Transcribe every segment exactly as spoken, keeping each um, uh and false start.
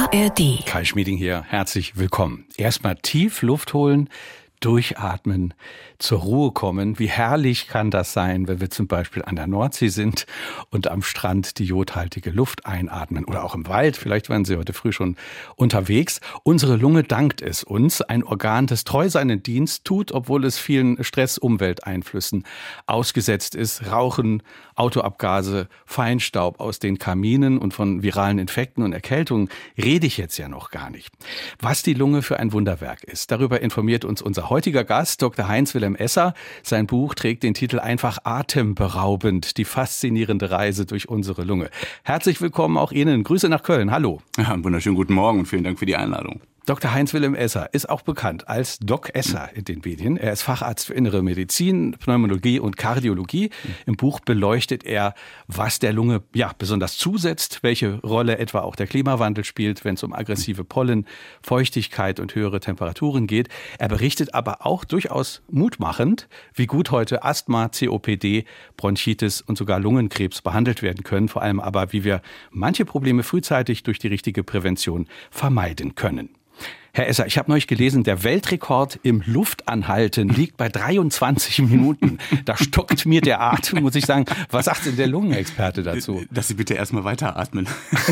A R D. Kai Schmieding hier, herzlich willkommen. Erstmal tief Luft holen, durchatmen, zur Ruhe kommen. Wie herrlich kann das sein, wenn wir zum Beispiel an der Nordsee sind und am Strand die jodhaltige Luft einatmen oder auch im Wald. Vielleicht waren Sie heute früh schon unterwegs. Unsere Lunge dankt es uns. Ein Organ, das treu seinen Dienst tut, obwohl es vielen Stress-Umwelteinflüssen ausgesetzt ist. Rauchen, Autoabgase, Feinstaub aus den Kaminen und von viralen Infekten und Erkältungen rede ich jetzt ja noch gar nicht. Was die Lunge für ein Wunderwerk ist, darüber informiert uns unser heutiger Gast, Doktor Heinz-Wilhelm Esser. Sein Buch trägt den Titel Einfach atemberaubend, die faszinierende Reise durch unsere Lunge. Herzlich willkommen auch Ihnen. Grüße nach Köln. Hallo. Ja, einen wunderschönen guten Morgen und vielen Dank für die Einladung. Doktor Heinz-Wilhelm Esser ist auch bekannt als Doc Esser in den Medien. Er ist Facharzt für Innere Medizin, Pneumologie und Kardiologie. Im Buch beleuchtet er, was der Lunge ja besonders zusetzt, welche Rolle etwa auch der Klimawandel spielt, wenn es um aggressive Pollen, Feuchtigkeit und höhere Temperaturen geht. Er berichtet aber auch durchaus mutmachend, wie gut heute Asthma, C O P D, Bronchitis und sogar Lungenkrebs behandelt werden können. Vor allem aber, wie wir manche Probleme frühzeitig durch die richtige Prävention vermeiden können. Herr Esser, ich habe neulich gelesen, der Weltrekord im Luftanhalten liegt bei dreiundzwanzig Minuten. Da stockt mir der Atem, muss ich sagen. Was sagt denn der Lungenexperte dazu? Dass Sie bitte erstmal weiteratmen.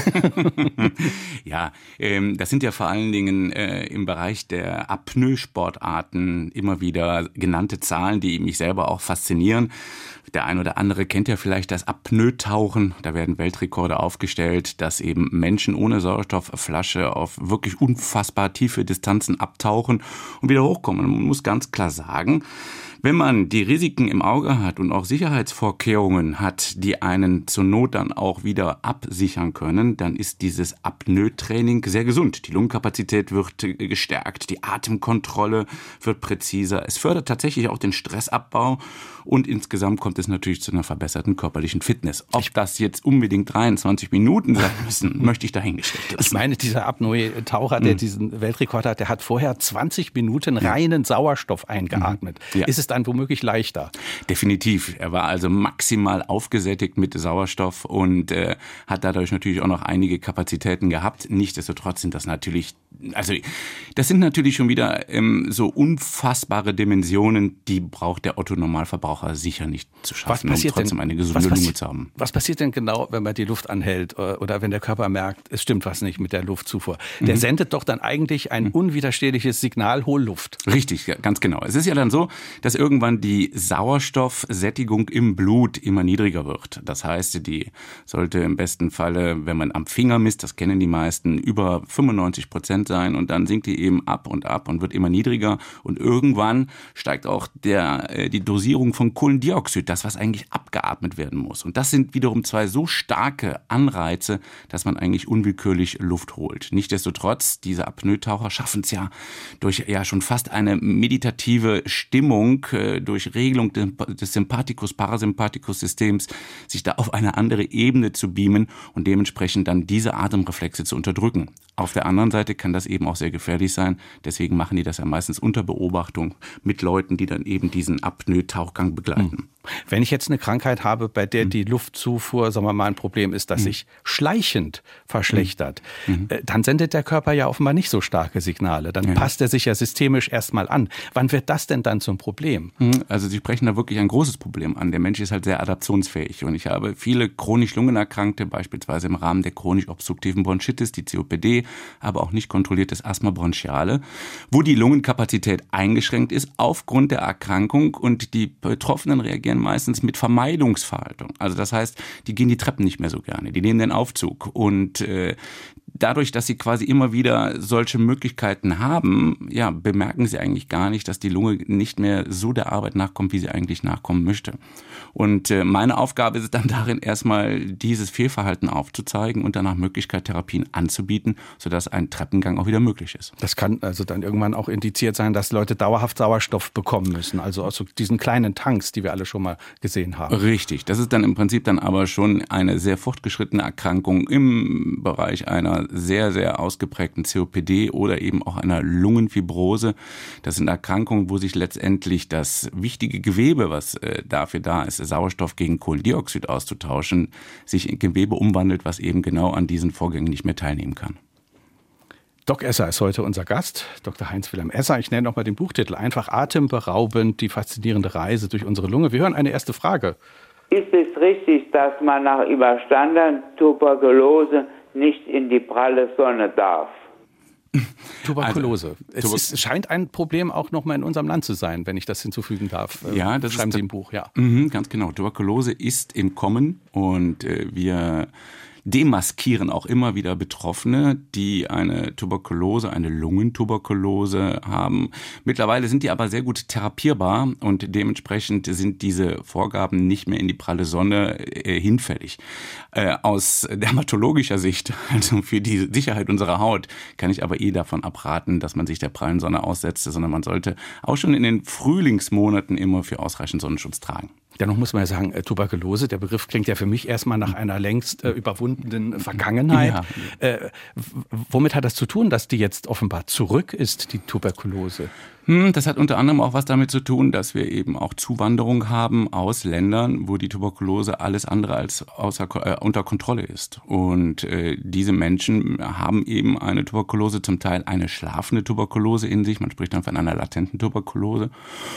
Ja, ähm, das sind ja vor allen Dingen äh, im Bereich der Apnoe-Sportarten immer wieder genannte Zahlen, die mich selber auch faszinieren. Der ein oder andere kennt ja vielleicht das Apnoe-Tauchen. Da werden Weltrekorde aufgestellt, dass eben Menschen ohne Sauerstoffflasche auf wirklich unfassbar tiefe Distanzen abtauchen und wieder hochkommen. Man muss ganz klar sagen, wenn man die Risiken im Auge hat und auch Sicherheitsvorkehrungen hat, die einen zur Not dann auch wieder absichern können, dann ist dieses Apnoe-Training sehr gesund. Die Lungenkapazität wird gestärkt, die Atemkontrolle wird präziser. Es fördert tatsächlich auch den Stressabbau und insgesamt kommt es natürlich zu einer verbesserten körperlichen Fitness. Ob das jetzt unbedingt dreiundzwanzig Minuten sein müssen, möchte ich dahingestellt lassen. Ich meine, dieser Apnoe-Taucher, der diesen Weltrekord hat, der hat vorher zwanzig Minuten reinen Sauerstoff eingeatmet. Ja. Ist es dann womöglich leichter? Definitiv. Er war also maximal aufgesättigt mit Sauerstoff und äh, hat dadurch natürlich auch noch einige Kapazitäten gehabt. Nichtsdestotrotz sind das natürlich, also das sind natürlich schon wieder ähm, so unfassbare Dimensionen, die braucht der Otto-Normalverbraucher sicher nicht zu schaffen, um trotzdem denn, eine gesunde Lunge zu haben. Was passiert denn genau, wenn man die Luft anhält oder wenn der Körper merkt, es stimmt was nicht mit der Luftzufuhr? Der mhm. sendet doch dann eigentlich ein unwiderstehliches Signal, hol Luft. Richtig, ja, ganz genau. Es ist ja dann so, dass irgendwann die Sauerstoffsättigung im Blut immer niedriger wird. Das heißt, die sollte im besten Falle, wenn man am Finger misst, das kennen die meisten, über fünfundneunzig Prozent sein und dann sinkt die eben ab und ab und wird immer niedriger und irgendwann steigt auch der, die Dosierung von Kohlendioxid, das was eigentlich abgeatmet werden muss. Und das sind wiederum zwei so starke Anreize, dass man eigentlich unwillkürlich Luft holt. Nichtsdestotrotz, diese Apnoe-Taucher schaffen es ja durch ja schon fast eine meditative Stimmung, durch Regelung des Sympathikus-Parasympathikus-Systems, sich da auf eine andere Ebene zu beamen und dementsprechend dann diese Atemreflexe zu unterdrücken. Auf der anderen Seite kann das eben auch sehr gefährlich sein. Deswegen machen die das ja meistens unter Beobachtung mit Leuten, die dann eben diesen Apnoe-Tauchgang begleiten. Wenn ich jetzt eine Krankheit habe, bei der die Luftzufuhr, sagen wir mal, ein Problem ist, das sich schleichend verschlechtert, mhm. dann sendet der Körper ja offenbar nicht so starke Signale. Dann ja. passt er sich ja systemisch erstmal an. Wann wird das denn dann zum Problem? Also Sie sprechen da wirklich ein großes Problem an. Der Mensch ist halt sehr adaptionsfähig. Und ich habe viele chronisch Lungenerkrankte, beispielsweise im Rahmen der chronisch obstruktiven Bronchitis, die C O P D, aber auch nicht kontrolliertes Asthma bronchiale, wo die Lungenkapazität eingeschränkt ist aufgrund der Erkrankung und die Betroffenen reagieren meistens mit Vermeidungsverhaltung. Also das heißt, die gehen die Treppen nicht mehr so gerne, die nehmen den Aufzug und äh, dadurch, dass sie quasi immer wieder solche Möglichkeiten haben, ja, bemerken sie eigentlich gar nicht, dass die Lunge nicht mehr so der Arbeit nachkommt, wie sie eigentlich nachkommen möchte. Und äh, meine Aufgabe ist es dann darin, erstmal dieses Fehlverhalten aufzuzeigen und dann nach Möglichkeit Therapien anzubieten, sodass ein Treppengang auch wieder möglich ist. Das kann also dann irgendwann auch indiziert sein, dass Leute dauerhaft Sauerstoff bekommen müssen, also aus so diesen kleinen Tanks, die wir alle schon mal gesehen haben. Richtig, das ist dann im Prinzip dann aber schon eine sehr fortgeschrittene Erkrankung im Bereich einer sehr, sehr ausgeprägten C O P D oder eben auch einer Lungenfibrose. Das sind Erkrankungen, wo sich letztendlich das wichtige Gewebe, was äh, dafür da ist, Sauerstoff gegen Kohlendioxid auszutauschen, sich in Gewebe umwandelt, was eben genau an diesen Vorgängen nicht mehr teilnehmen kann. Doc Esser ist heute unser Gast, Doktor Heinz-Wilhelm Esser. Ich nenne nochmal den Buchtitel, einfach atemberaubend, die faszinierende Reise durch unsere Lunge. Wir hören eine erste Frage. Ist es richtig, dass man nach überstandener Tuberkulose nicht in die pralle Sonne darf? Tuberkulose. Also, es Tuber- ist, scheint ein Problem auch nochmal in unserem Land zu sein, wenn ich das hinzufügen darf. Ja, das schreiben ist Sie im Buch, ja. Mhm, ganz genau. Tuberkulose ist im Kommen und äh, wir demaskieren auch immer wieder Betroffene, die eine Tuberkulose, eine Lungentuberkulose haben. Mittlerweile sind die aber sehr gut therapierbar und dementsprechend sind diese Vorgaben nicht mehr in die pralle Sonne äh, hinfällig. Äh, aus dermatologischer Sicht, also für die Sicherheit unserer Haut, kann ich aber eh davon abraten, dass man sich der prallen Sonne aussetzt, sondern man sollte auch schon in den Frühlingsmonaten immer für ausreichend Sonnenschutz tragen. Dennoch muss man ja sagen, äh, Tuberkulose, der Begriff klingt ja für mich erstmal nach einer längst äh, überwundenen Vergangenheit. Ja. Äh, w- womit hat das zu tun, dass die jetzt offenbar zurück ist, die Tuberkulose? Hm, das hat unter anderem auch was damit zu tun, dass wir eben auch Zuwanderung haben aus Ländern, wo die Tuberkulose alles andere als außer, äh, unter Kontrolle ist. Und äh, diese Menschen haben eben eine Tuberkulose, zum Teil eine schlafende Tuberkulose in sich. Man spricht dann von einer latenten Tuberkulose.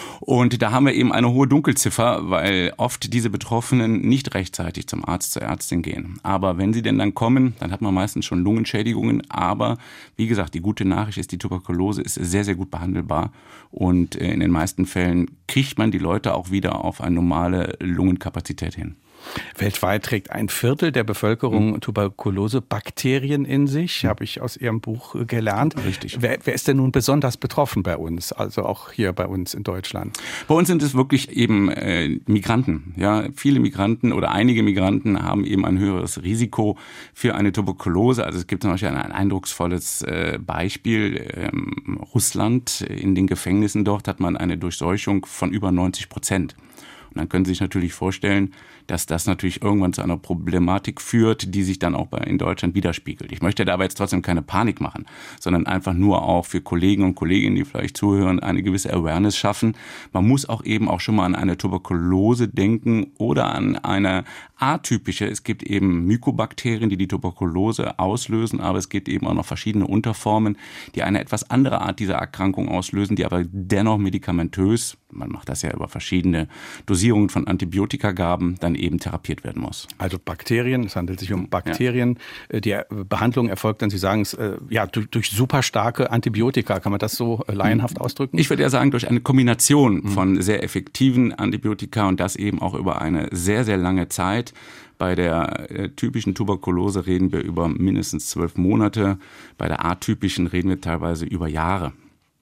Und da haben wir eben eine hohe Dunkelziffer, weil oft diese Betroffenen nicht rechtzeitig zum Arzt, zur Ärztin gehen. Aber wenn sie denn dann kommen, dann hat man meistens schon Lungenschädigungen. Aber wie gesagt, die gute Nachricht ist, die Tuberkulose ist sehr, sehr gut behandelbar. Und in den meisten Fällen kriegt man die Leute auch wieder auf eine normale Lungenkapazität hin. Weltweit trägt ein Viertel der Bevölkerung Tuberkulose-Bakterien in sich, habe ich aus Ihrem Buch gelernt. Richtig. Wer, wer ist denn nun besonders betroffen bei uns, also auch hier bei uns in Deutschland? Bei uns sind es wirklich eben äh, Migranten. Ja, viele Migranten oder einige Migranten haben eben ein höheres Risiko für eine Tuberkulose. Also es gibt zum Beispiel ein, ein eindrucksvolles äh, Beispiel. Ähm, Russland, in den Gefängnissen dort hat man eine Durchseuchung von über neunzig Prozent. Und dann können Sie sich natürlich vorstellen, dass das natürlich irgendwann zu einer Problematik führt, die sich dann auch bei, in Deutschland widerspiegelt. Ich möchte dabei jetzt trotzdem keine Panik machen, sondern einfach nur auch für Kollegen und Kolleginnen, die vielleicht zuhören, eine gewisse Awareness schaffen. Man muss auch eben auch schon mal an eine Tuberkulose denken oder an eine atypische. Es gibt eben Mykobakterien, die die Tuberkulose auslösen, aber es gibt eben auch noch verschiedene Unterformen, die eine etwas andere Art dieser Erkrankung auslösen, die aber dennoch medikamentös, man macht das ja über verschiedene Dosierungen von Antibiotikagaben, dann eben therapiert werden muss. Also Bakterien, es handelt sich um Bakterien. Ja. Die Behandlung erfolgt dann, Sie sagen es, ja, durch, durch super starke Antibiotika. Kann man das so laienhaft ausdrücken? Ich würde eher sagen, durch eine Kombination von sehr effektiven Antibiotika und das eben auch über eine sehr, sehr lange Zeit. Bei der äh, typischen Tuberkulose reden wir über mindestens zwölf Monate. Bei der atypischen reden wir teilweise über Jahre.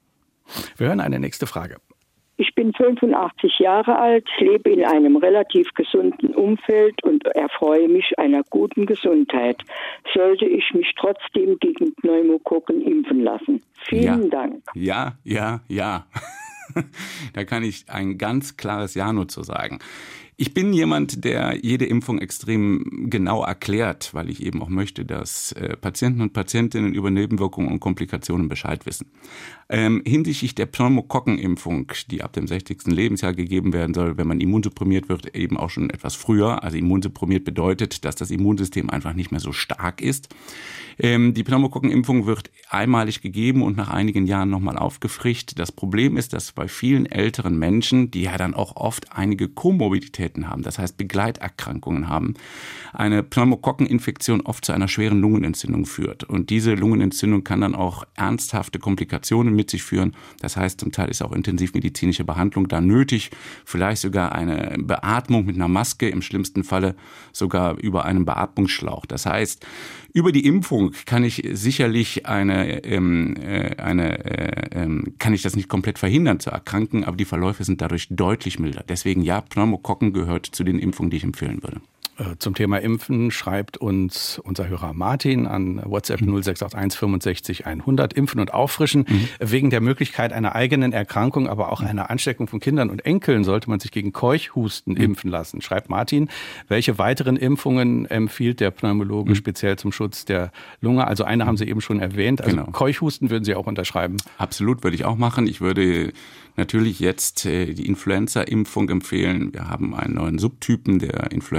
Wir hören eine nächste Frage. Ich bin fünfundachtzig Jahre alt, lebe in einem relativ gesunden Umfeld und erfreue mich einer guten Gesundheit. Sollte ich mich trotzdem gegen Pneumokokken impfen lassen? Vielen ja. Dank. Ja, ja, ja. Da kann ich ein ganz klares Ja nur zu sagen. Ich bin jemand, der jede Impfung extrem genau erklärt, weil ich eben auch möchte, dass äh, Patienten und Patientinnen über Nebenwirkungen und Komplikationen Bescheid wissen. Ähm, hinsichtlich der Pneumokokkenimpfung, die ab dem sechzigsten Lebensjahr gegeben werden soll, wenn man immunsupprimiert wird, eben auch schon etwas früher. Also immunsupprimiert bedeutet, dass das Immunsystem einfach nicht mehr so stark ist. Ähm, die Pneumokokkenimpfung wird einmalig gegeben und nach einigen Jahren nochmal aufgefrischt. Das Problem ist, dass bei vielen älteren Menschen, die ja dann auch oft einige Komorbiditäten haben, das heißt Begleiterkrankungen haben, eine Pneumokokkeninfektion oft zu einer schweren Lungenentzündung führt. Und diese Lungenentzündung kann dann auch ernsthafte Komplikationen mit sich führen. Das heißt, zum Teil ist auch intensivmedizinische Behandlung da nötig, vielleicht sogar eine Beatmung mit einer Maske, im schlimmsten Falle sogar über einen Beatmungsschlauch. Das heißt, über die Impfung kann ich sicherlich eine, ähm, äh, eine äh, ähm, kann ich das nicht komplett verhindern zu erkranken, aber die Verläufe sind dadurch deutlich milder. Deswegen ja, Pneumokokken gehört zu den Impfungen, die ich empfehlen würde. Zum Thema Impfen schreibt uns unser Hörer Martin an WhatsApp null sechs acht eins fünfundsechzig hundert. Impfen und auffrischen. Mhm. Wegen der Möglichkeit einer eigenen Erkrankung, aber auch einer Ansteckung von Kindern und Enkeln sollte man sich gegen Keuchhusten mhm. impfen lassen, schreibt Martin. Welche weiteren Impfungen empfiehlt der Pneumologe mhm. speziell zum Schutz der Lunge? Also eine haben Sie eben schon erwähnt. Also genau. Keuchhusten würden Sie auch unterschreiben? Absolut, würde ich auch machen. Ich würde natürlich jetzt die Influenza-Impfung empfehlen. Wir haben einen neuen Subtypen, der Influenza A.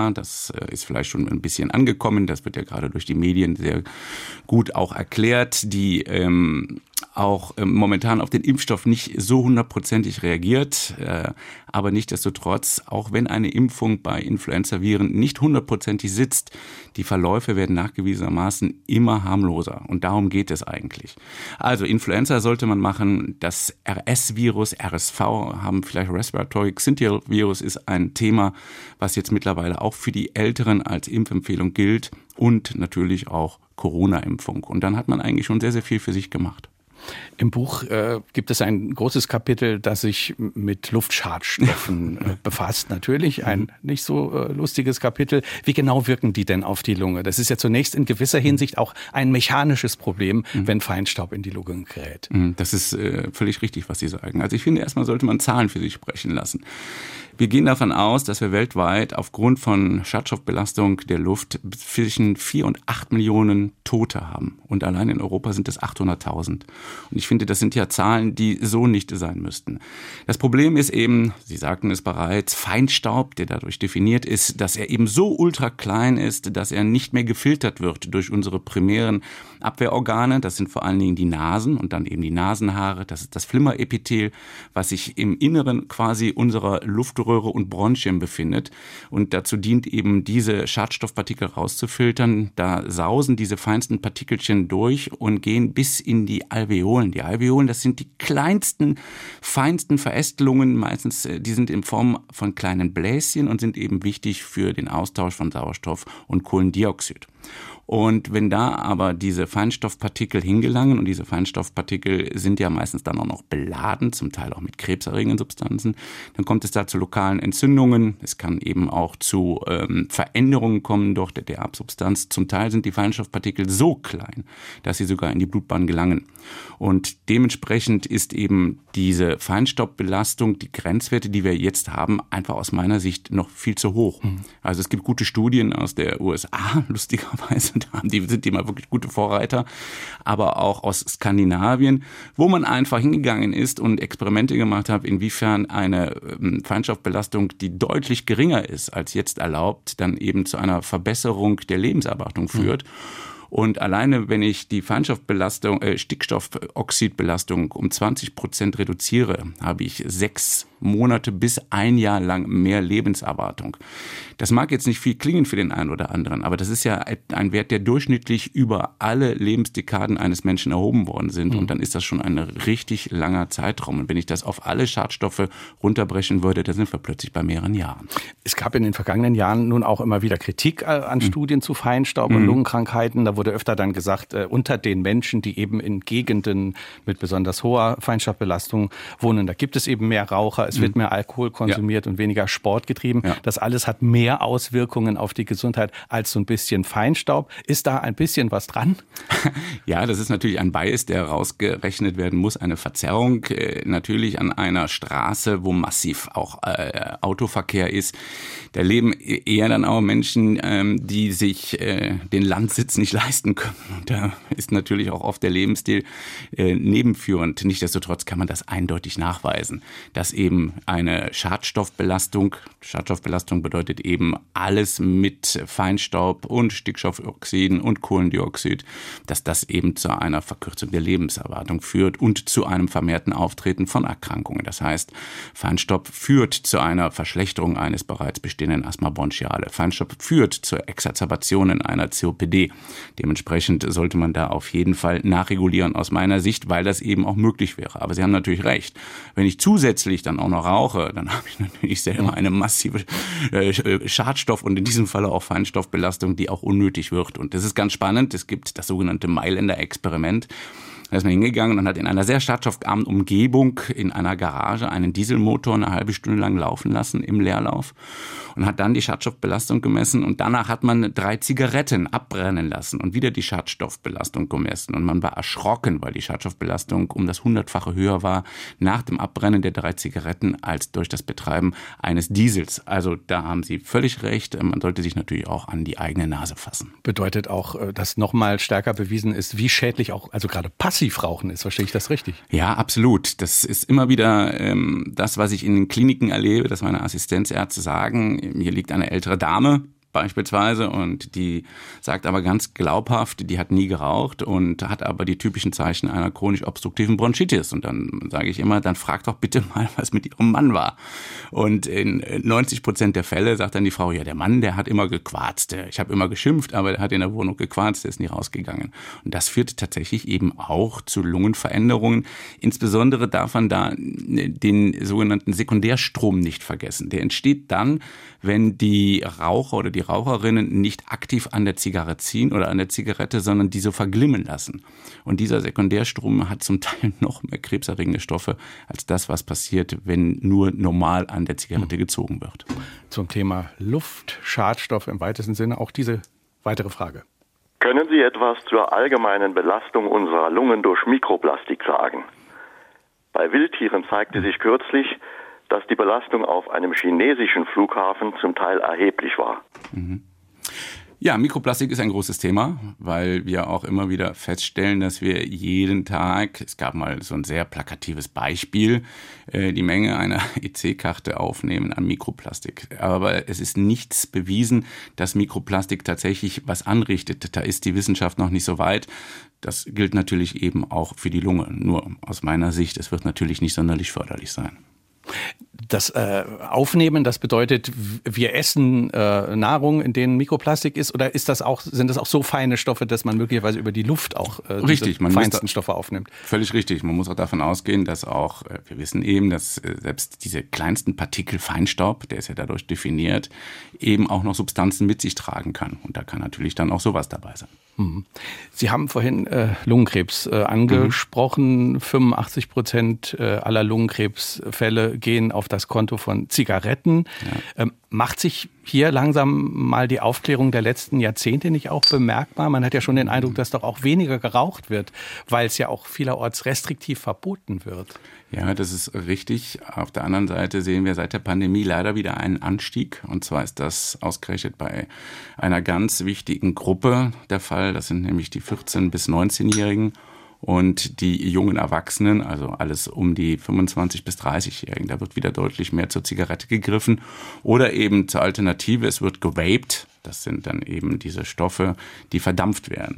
Influenza. Das ist vielleicht schon ein bisschen angekommen. Das wird ja gerade durch die Medien sehr gut auch erklärt, die ähm, auch ähm, momentan auf den Impfstoff nicht so hundertprozentig reagiert. Äh, aber nichtsdestotrotz, auch wenn eine Impfung bei Influenzaviren nicht hundertprozentig sitzt, die Verläufe werden nachgewiesenermaßen immer harmloser. Und darum geht es eigentlich. Also Influenza sollte man machen. Das R S-Virus, R S V, haben vielleicht Respiratory Syncytial Virus, ist ein Thema, was jetzt mittlerweile auch für die Älteren als Impfempfehlung gilt. Und natürlich auch Corona-Impfung. Und dann hat man eigentlich schon sehr, sehr viel für sich gemacht. Im Buch äh, gibt es ein großes Kapitel, das sich mit Luftschadstoffen äh, befasst. Natürlich ein nicht so äh, lustiges Kapitel. Wie genau wirken die denn auf die Lunge? Das ist ja zunächst in gewisser Hinsicht auch ein mechanisches Problem, mhm. wenn Feinstaub in die Lunge gerät. Das ist äh, völlig richtig, was Sie sagen. Also ich finde, erstmal sollte man Zahlen für sich sprechen lassen. Wir gehen davon aus, dass wir weltweit aufgrund von Schadstoffbelastung der Luft zwischen vier und acht Millionen Tote haben. Und allein in Europa sind es achthunderttausend. Und ich finde, das sind ja Zahlen, die so nicht sein müssten. Das Problem ist eben, Sie sagten es bereits, Feinstaub, der dadurch definiert ist, dass er eben so ultra klein ist, dass er nicht mehr gefiltert wird durch unsere primären Abwehrorgane. Das sind vor allen Dingen die Nasen und dann eben die Nasenhaare. Das ist das Flimmerepithel, was sich im Inneren quasi unserer Luftröhre und Bronchien befindet. Und dazu dient eben, diese Schadstoffpartikel rauszufiltern. Da sausen diese feinsten Partikelchen durch und gehen bis in die Alveolen. Die Alveolen, das sind die kleinsten, feinsten Verästelungen. Meistens, die sind in Form von kleinen Bläschen und sind eben wichtig für den Austausch von Sauerstoff und Kohlendioxid. Und wenn da aber diese Feinstoffpartikel hingelangen, und diese Feinstoffpartikel sind ja meistens dann auch noch beladen, zum Teil auch mit krebserregenden Substanzen, dann kommt es da zu lokalen Entzündungen. Es kann eben auch zu ähm, Veränderungen kommen durch der Erbsubstanz. Zum Teil sind die Feinstoffpartikel so klein, dass sie sogar in die Blutbahn gelangen. Und dementsprechend ist eben diese Feinstaubbelastung, die Grenzwerte, die wir jetzt haben, einfach aus meiner Sicht noch viel zu hoch. Mhm. Also es gibt gute Studien aus der U S A, lustigerweise, die sind die mal wirklich gute Vorreiter, aber auch aus Skandinavien, wo man einfach hingegangen ist und Experimente gemacht hat, inwiefern eine Feinstaubbelastung, die deutlich geringer ist als jetzt erlaubt, dann eben zu einer Verbesserung der Lebenserwartung führt. Mhm. Und alleine, wenn ich die Feinstoffbelastung, äh, Stickstoffoxidbelastung um zwanzig Prozent reduziere, habe ich sechs Monate bis ein Jahr lang mehr Lebenserwartung. Das mag jetzt nicht viel klingen für den einen oder anderen, aber das ist ja ein Wert, der durchschnittlich über alle Lebensdekaden eines Menschen erhoben worden sind. Mhm. Und dann ist das schon ein richtig langer Zeitraum. Und wenn ich das auf alle Schadstoffe runterbrechen würde, dann sind wir plötzlich bei mehreren Jahren. Es gab in den vergangenen Jahren nun auch immer wieder Kritik an mhm. Studien zu Feinstaub und mhm. Lungenkrankheiten. Da wurde öfter dann gesagt, äh, unter den Menschen, die eben in Gegenden mit besonders hoher Feinstaubbelastung wohnen, da gibt es eben mehr Raucher, es wird mehr Alkohol konsumiert ja. und weniger Sport getrieben. Ja. Das alles hat mehr Auswirkungen auf die Gesundheit als so ein bisschen Feinstaub. Ist da ein bisschen was dran? Ja, das ist natürlich ein Bias, der rausgerechnet werden muss. Eine Verzerrung äh, natürlich an einer Straße, wo massiv auch äh, Autoverkehr ist. Da leben eher dann auch Menschen, ähm, die sich äh, den Landsitz nicht leisten können. Und da ist natürlich auch oft der Lebensstil äh, nebenführend. Nichtsdestotrotz kann man das eindeutig nachweisen, dass eben eine Schadstoffbelastung, Schadstoffbelastung bedeutet eben alles mit Feinstaub und Stickstoffoxiden und Kohlendioxid, dass das eben zu einer Verkürzung der Lebenserwartung führt und zu einem vermehrten Auftreten von Erkrankungen. Das heißt, Feinstaub führt zu einer Verschlechterung eines bereits bestehenden Asthma bronchiale. Feinstaub führt zu Exacerbationen einer C O P D. Dementsprechend sollte man da auf jeden Fall nachregulieren aus meiner Sicht, weil das eben auch möglich wäre. Aber Sie haben natürlich recht. Wenn ich zusätzlich dann auch noch rauche, dann habe ich natürlich selber eine massive Schadstoff- und in diesem Falle auch Feinstoffbelastung, die auch unnötig wird. Und das ist ganz spannend. Es gibt das sogenannte Mailänder Experiment. Da ist man hingegangen und hat in einer sehr schadstoffarmen Umgebung in einer Garage einen Dieselmotor eine halbe Stunde lang laufen lassen im Leerlauf und hat dann die Schadstoffbelastung gemessen und danach hat man drei Zigaretten abbrennen lassen und wieder die Schadstoffbelastung gemessen und man war erschrocken, weil die Schadstoffbelastung um das hundertfache höher war nach dem Abbrennen der drei Zigaretten als durch das Betreiben eines Diesels. Also da haben Sie völlig recht, man sollte sich natürlich auch an die eigene Nase fassen. Bedeutet auch, dass nochmal stärker bewiesen ist, wie schädlich auch, also gerade Passivrauchen ist, verstehe ich das richtig? Ja, absolut. Das ist immer wieder ähm, das, was ich in den Kliniken erlebe, dass meine Assistenzärzte sagen, hier liegt eine ältere Dame, beispielsweise, und die sagt aber ganz glaubhaft, die hat nie geraucht und hat aber die typischen Zeichen einer chronisch obstruktiven Bronchitis. Und dann sage ich immer, dann frag doch bitte mal, was mit ihrem Mann war. Und in neunzig Prozent der Fälle sagt dann die Frau, ja, der Mann, der hat immer gequarzt. Ich habe immer geschimpft, aber der hat in der Wohnung gequarzt, der ist nie rausgegangen. Und das führt tatsächlich eben auch zu Lungenveränderungen. Insbesondere darf man da den sogenannten Sekundärstrom nicht vergessen. Der entsteht dann, wenn die Raucher oder die Raucherinnen nicht aktiv an der Zigarre ziehen oder an der Zigarette, sondern die so verglimmen lassen. Und dieser Sekundärstrom hat zum Teil noch mehr krebserregende Stoffe als das, was passiert, wenn nur normal an der Zigarette gezogen wird. Zum Thema Luft, Schadstoff im weitesten Sinne auch diese weitere Frage. Können Sie etwas zur allgemeinen Belastung unserer Lungen durch Mikroplastik sagen? Bei Wildtieren zeigte sich kürzlich, dass die Belastung auf einem chinesischen Flughafen zum Teil erheblich war. Mhm. Ja, Mikroplastik ist ein großes Thema, weil wir auch immer wieder feststellen, dass wir jeden Tag, es gab mal so ein sehr plakatives Beispiel, die Menge einer E C-Karte aufnehmen an Mikroplastik. Aber es ist nichts bewiesen, dass Mikroplastik tatsächlich was anrichtet. Da ist die Wissenschaft noch nicht so weit. Das gilt natürlich eben auch für die Lunge. Nur aus meiner Sicht, es wird natürlich nicht sonderlich förderlich sein. Das äh, Aufnehmen, das bedeutet, wir essen äh, Nahrung, in denen Mikroplastik ist, oder ist das auch, sind das auch so feine Stoffe, dass man möglicherweise über die Luft auch äh, richtig, diese feinsten Stoffe aufnimmt? Völlig richtig. Man muss auch davon ausgehen, dass auch, äh, wir wissen eben, dass äh, selbst diese kleinsten Partikel Feinstaub, der ist ja dadurch definiert, eben auch noch Substanzen mit sich tragen kann. Und da kann natürlich dann auch sowas dabei sein. Mhm. Sie haben vorhin äh, Lungenkrebs äh, angesprochen. Mhm. fünfundachtzig Prozent äh, aller Lungenkrebsfälle gehen auf das Konto von Zigaretten. Ja. Ähm, macht sich hier langsam mal die Aufklärung der letzten Jahrzehnte nicht auch bemerkbar? Man hat ja schon den Eindruck, dass doch auch weniger geraucht wird, weil es ja auch vielerorts restriktiv verboten wird. Ja, das ist richtig. Auf der anderen Seite sehen wir seit der Pandemie leider wieder einen Anstieg. Und zwar ist das ausgerechnet bei einer ganz wichtigen Gruppe der Fall. Das sind nämlich die vierzehn- bis neunzehnjährigen. Und die jungen Erwachsenen, also alles um die fünfundzwanzig- bis dreißigjährigen, da wird wieder deutlich mehr zur Zigarette gegriffen. Oder eben zur Alternative, es wird gewaped. Das sind dann eben diese Stoffe, die verdampft werden.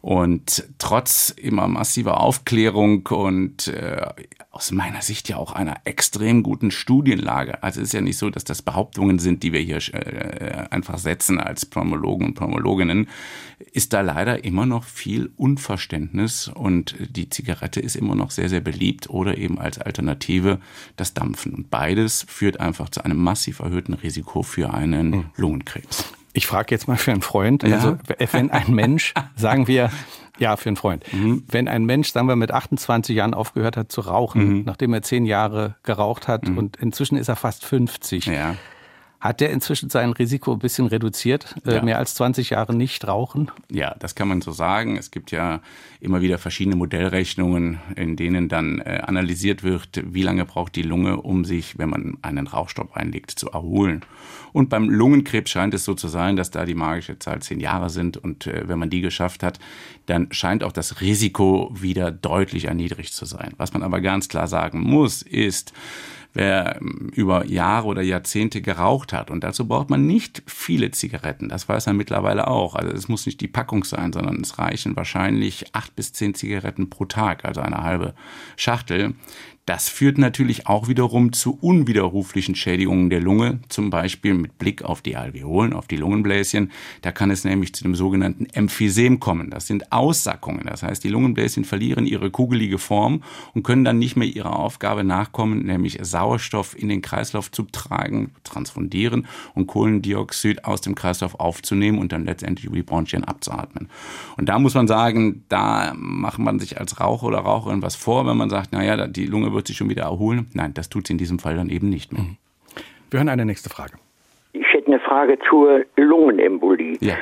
Und trotz immer massiver Aufklärung und äh, aus meiner Sicht ja auch einer extrem guten Studienlage, also es ist ja nicht so, dass das Behauptungen sind, die wir hier äh, einfach setzen als Pneumologen und Pneumologinnen, ist da leider immer noch viel Unverständnis und die Zigarette ist immer noch sehr, sehr beliebt oder eben als Alternative das Dampfen. Und beides führt einfach zu einem massiv erhöhten Risiko für einen mhm. Lungenkrebs. Ich frage jetzt mal für einen Freund, ja. also wenn ein Mensch, sagen wir, ja, für einen Freund, mhm. wenn ein Mensch, sagen wir, mit achtundzwanzig Jahren aufgehört hat zu rauchen, mhm. nachdem er zehn Jahre geraucht hat mhm. und inzwischen ist er fast fünfzig, ja. hat der inzwischen sein Risiko ein bisschen reduziert, ja. äh, mehr als zwanzig Jahre nicht rauchen? Ja, das kann man so sagen. Es gibt ja immer wieder verschiedene Modellrechnungen, in denen dann äh, analysiert wird, wie lange braucht die Lunge, um sich, wenn man einen Rauchstopp einlegt, zu erholen. Und beim Lungenkrebs scheint es so zu sein, dass da die magische Zahl zehn Jahre sind. Und äh, wenn man die geschafft hat, dann scheint auch das Risiko wieder deutlich erniedrigt zu sein. Was man aber ganz klar sagen muss, ist, wer über Jahre oder Jahrzehnte geraucht hat. Und dazu braucht man nicht viele Zigaretten. Das weiß er mittlerweile auch. Also es muss nicht die Packung sein, sondern es reichen wahrscheinlich acht bis zehn Zigaretten pro Tag, also eine halbe Schachtel. Das führt natürlich auch wiederum zu unwiderruflichen Schädigungen der Lunge, zum Beispiel mit Blick auf die Alveolen, auf die Lungenbläschen. Da kann es nämlich zu dem sogenannten Emphysem kommen. Das sind Aussackungen. Das heißt, die Lungenbläschen verlieren ihre kugelige Form und können dann nicht mehr ihrer Aufgabe nachkommen, nämlich Sauerstoff in den Kreislauf zu tragen, transfundieren und Kohlendioxid aus dem Kreislauf aufzunehmen und dann letztendlich über die Bronchien abzuatmen. Und da muss man sagen, da macht man sich als Raucher oder Raucherin was vor, wenn man sagt, naja, die Lunge wird sich schon wieder erholen. Nein, das tut sie in diesem Fall dann eben nicht mehr. Wir hören eine nächste Frage. Ich hätte eine Frage zur Lungenembolie. Ja.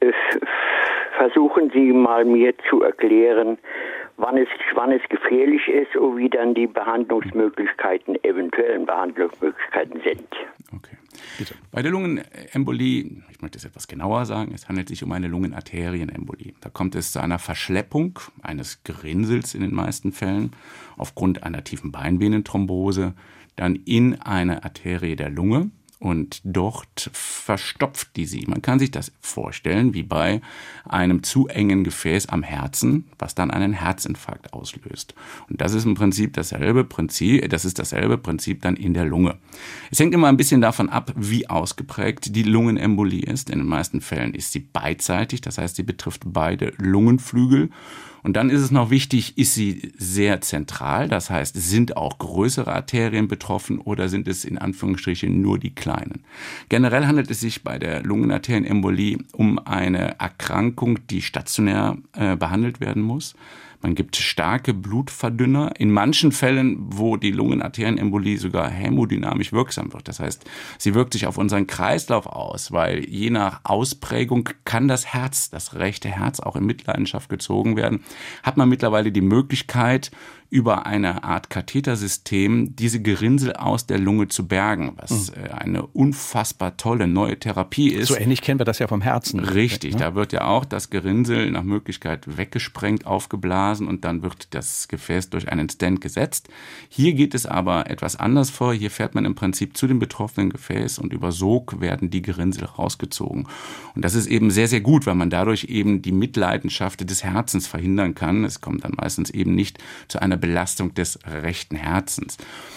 Versuchen Sie mal mir zu erklären, wann es, wann es gefährlich ist und wie dann die Behandlungsmöglichkeiten, eventuellen Behandlungsmöglichkeiten sind. Okay. Bitte. Bei der Lungenembolie, ich möchte es etwas genauer sagen, es handelt sich um eine Lungenarterienembolie. Da kommt es zu einer Verschleppung eines Gerinnsels in den meisten Fällen aufgrund einer tiefen Beinvenenthrombose dann in eine Arterie der Lunge. Und dort verstopft die sie. Man kann sich das vorstellen wie bei einem zu engen Gefäß am Herzen, was dann einen Herzinfarkt auslöst. Und das ist im Prinzip dasselbe Prinzip, das ist dasselbe Prinzip dann in der Lunge. Es hängt immer ein bisschen davon ab, wie ausgeprägt die Lungenembolie ist. In den meisten Fällen ist sie beidseitig, das heißt, sie betrifft beide Lungenflügel. Und dann ist es noch wichtig, ist sie sehr zentral, das heißt, sind auch größere Arterien betroffen oder sind es in Anführungsstrichen nur die kleinen. Generell handelt es sich bei der Lungenarterienembolie um eine Erkrankung, die stationär äh, behandelt werden muss. Man gibt starke Blutverdünner. In manchen Fällen, wo die Lungenarterienembolie sogar hämodynamisch wirksam wird. Das heißt, sie wirkt sich auf unseren Kreislauf aus, weil je nach Ausprägung kann das Herz, das rechte Herz auch in Mitleidenschaft gezogen werden. Hat man mittlerweile die Möglichkeit, über eine Art Kathetersystem diese Gerinnsel aus der Lunge zu bergen, was mhm. eine unfassbar tolle neue Therapie ist. So ähnlich kennen wir das ja vom Herzen. Richtig, ne? Da wird ja auch das Gerinnsel nach Möglichkeit weggesprengt, aufgeblasen und dann wird das Gefäß durch einen Stent gesetzt. Hier geht es aber etwas anders vor. Hier fährt man im Prinzip zu dem betroffenen Gefäß und über Sog werden die Gerinnsel rausgezogen. Und das ist eben sehr, sehr gut, weil man dadurch eben die Mitleidenschaft des Herzens verhindern kann. Es kommt dann meistens eben nicht zu einer Belastung des rechten Herzens.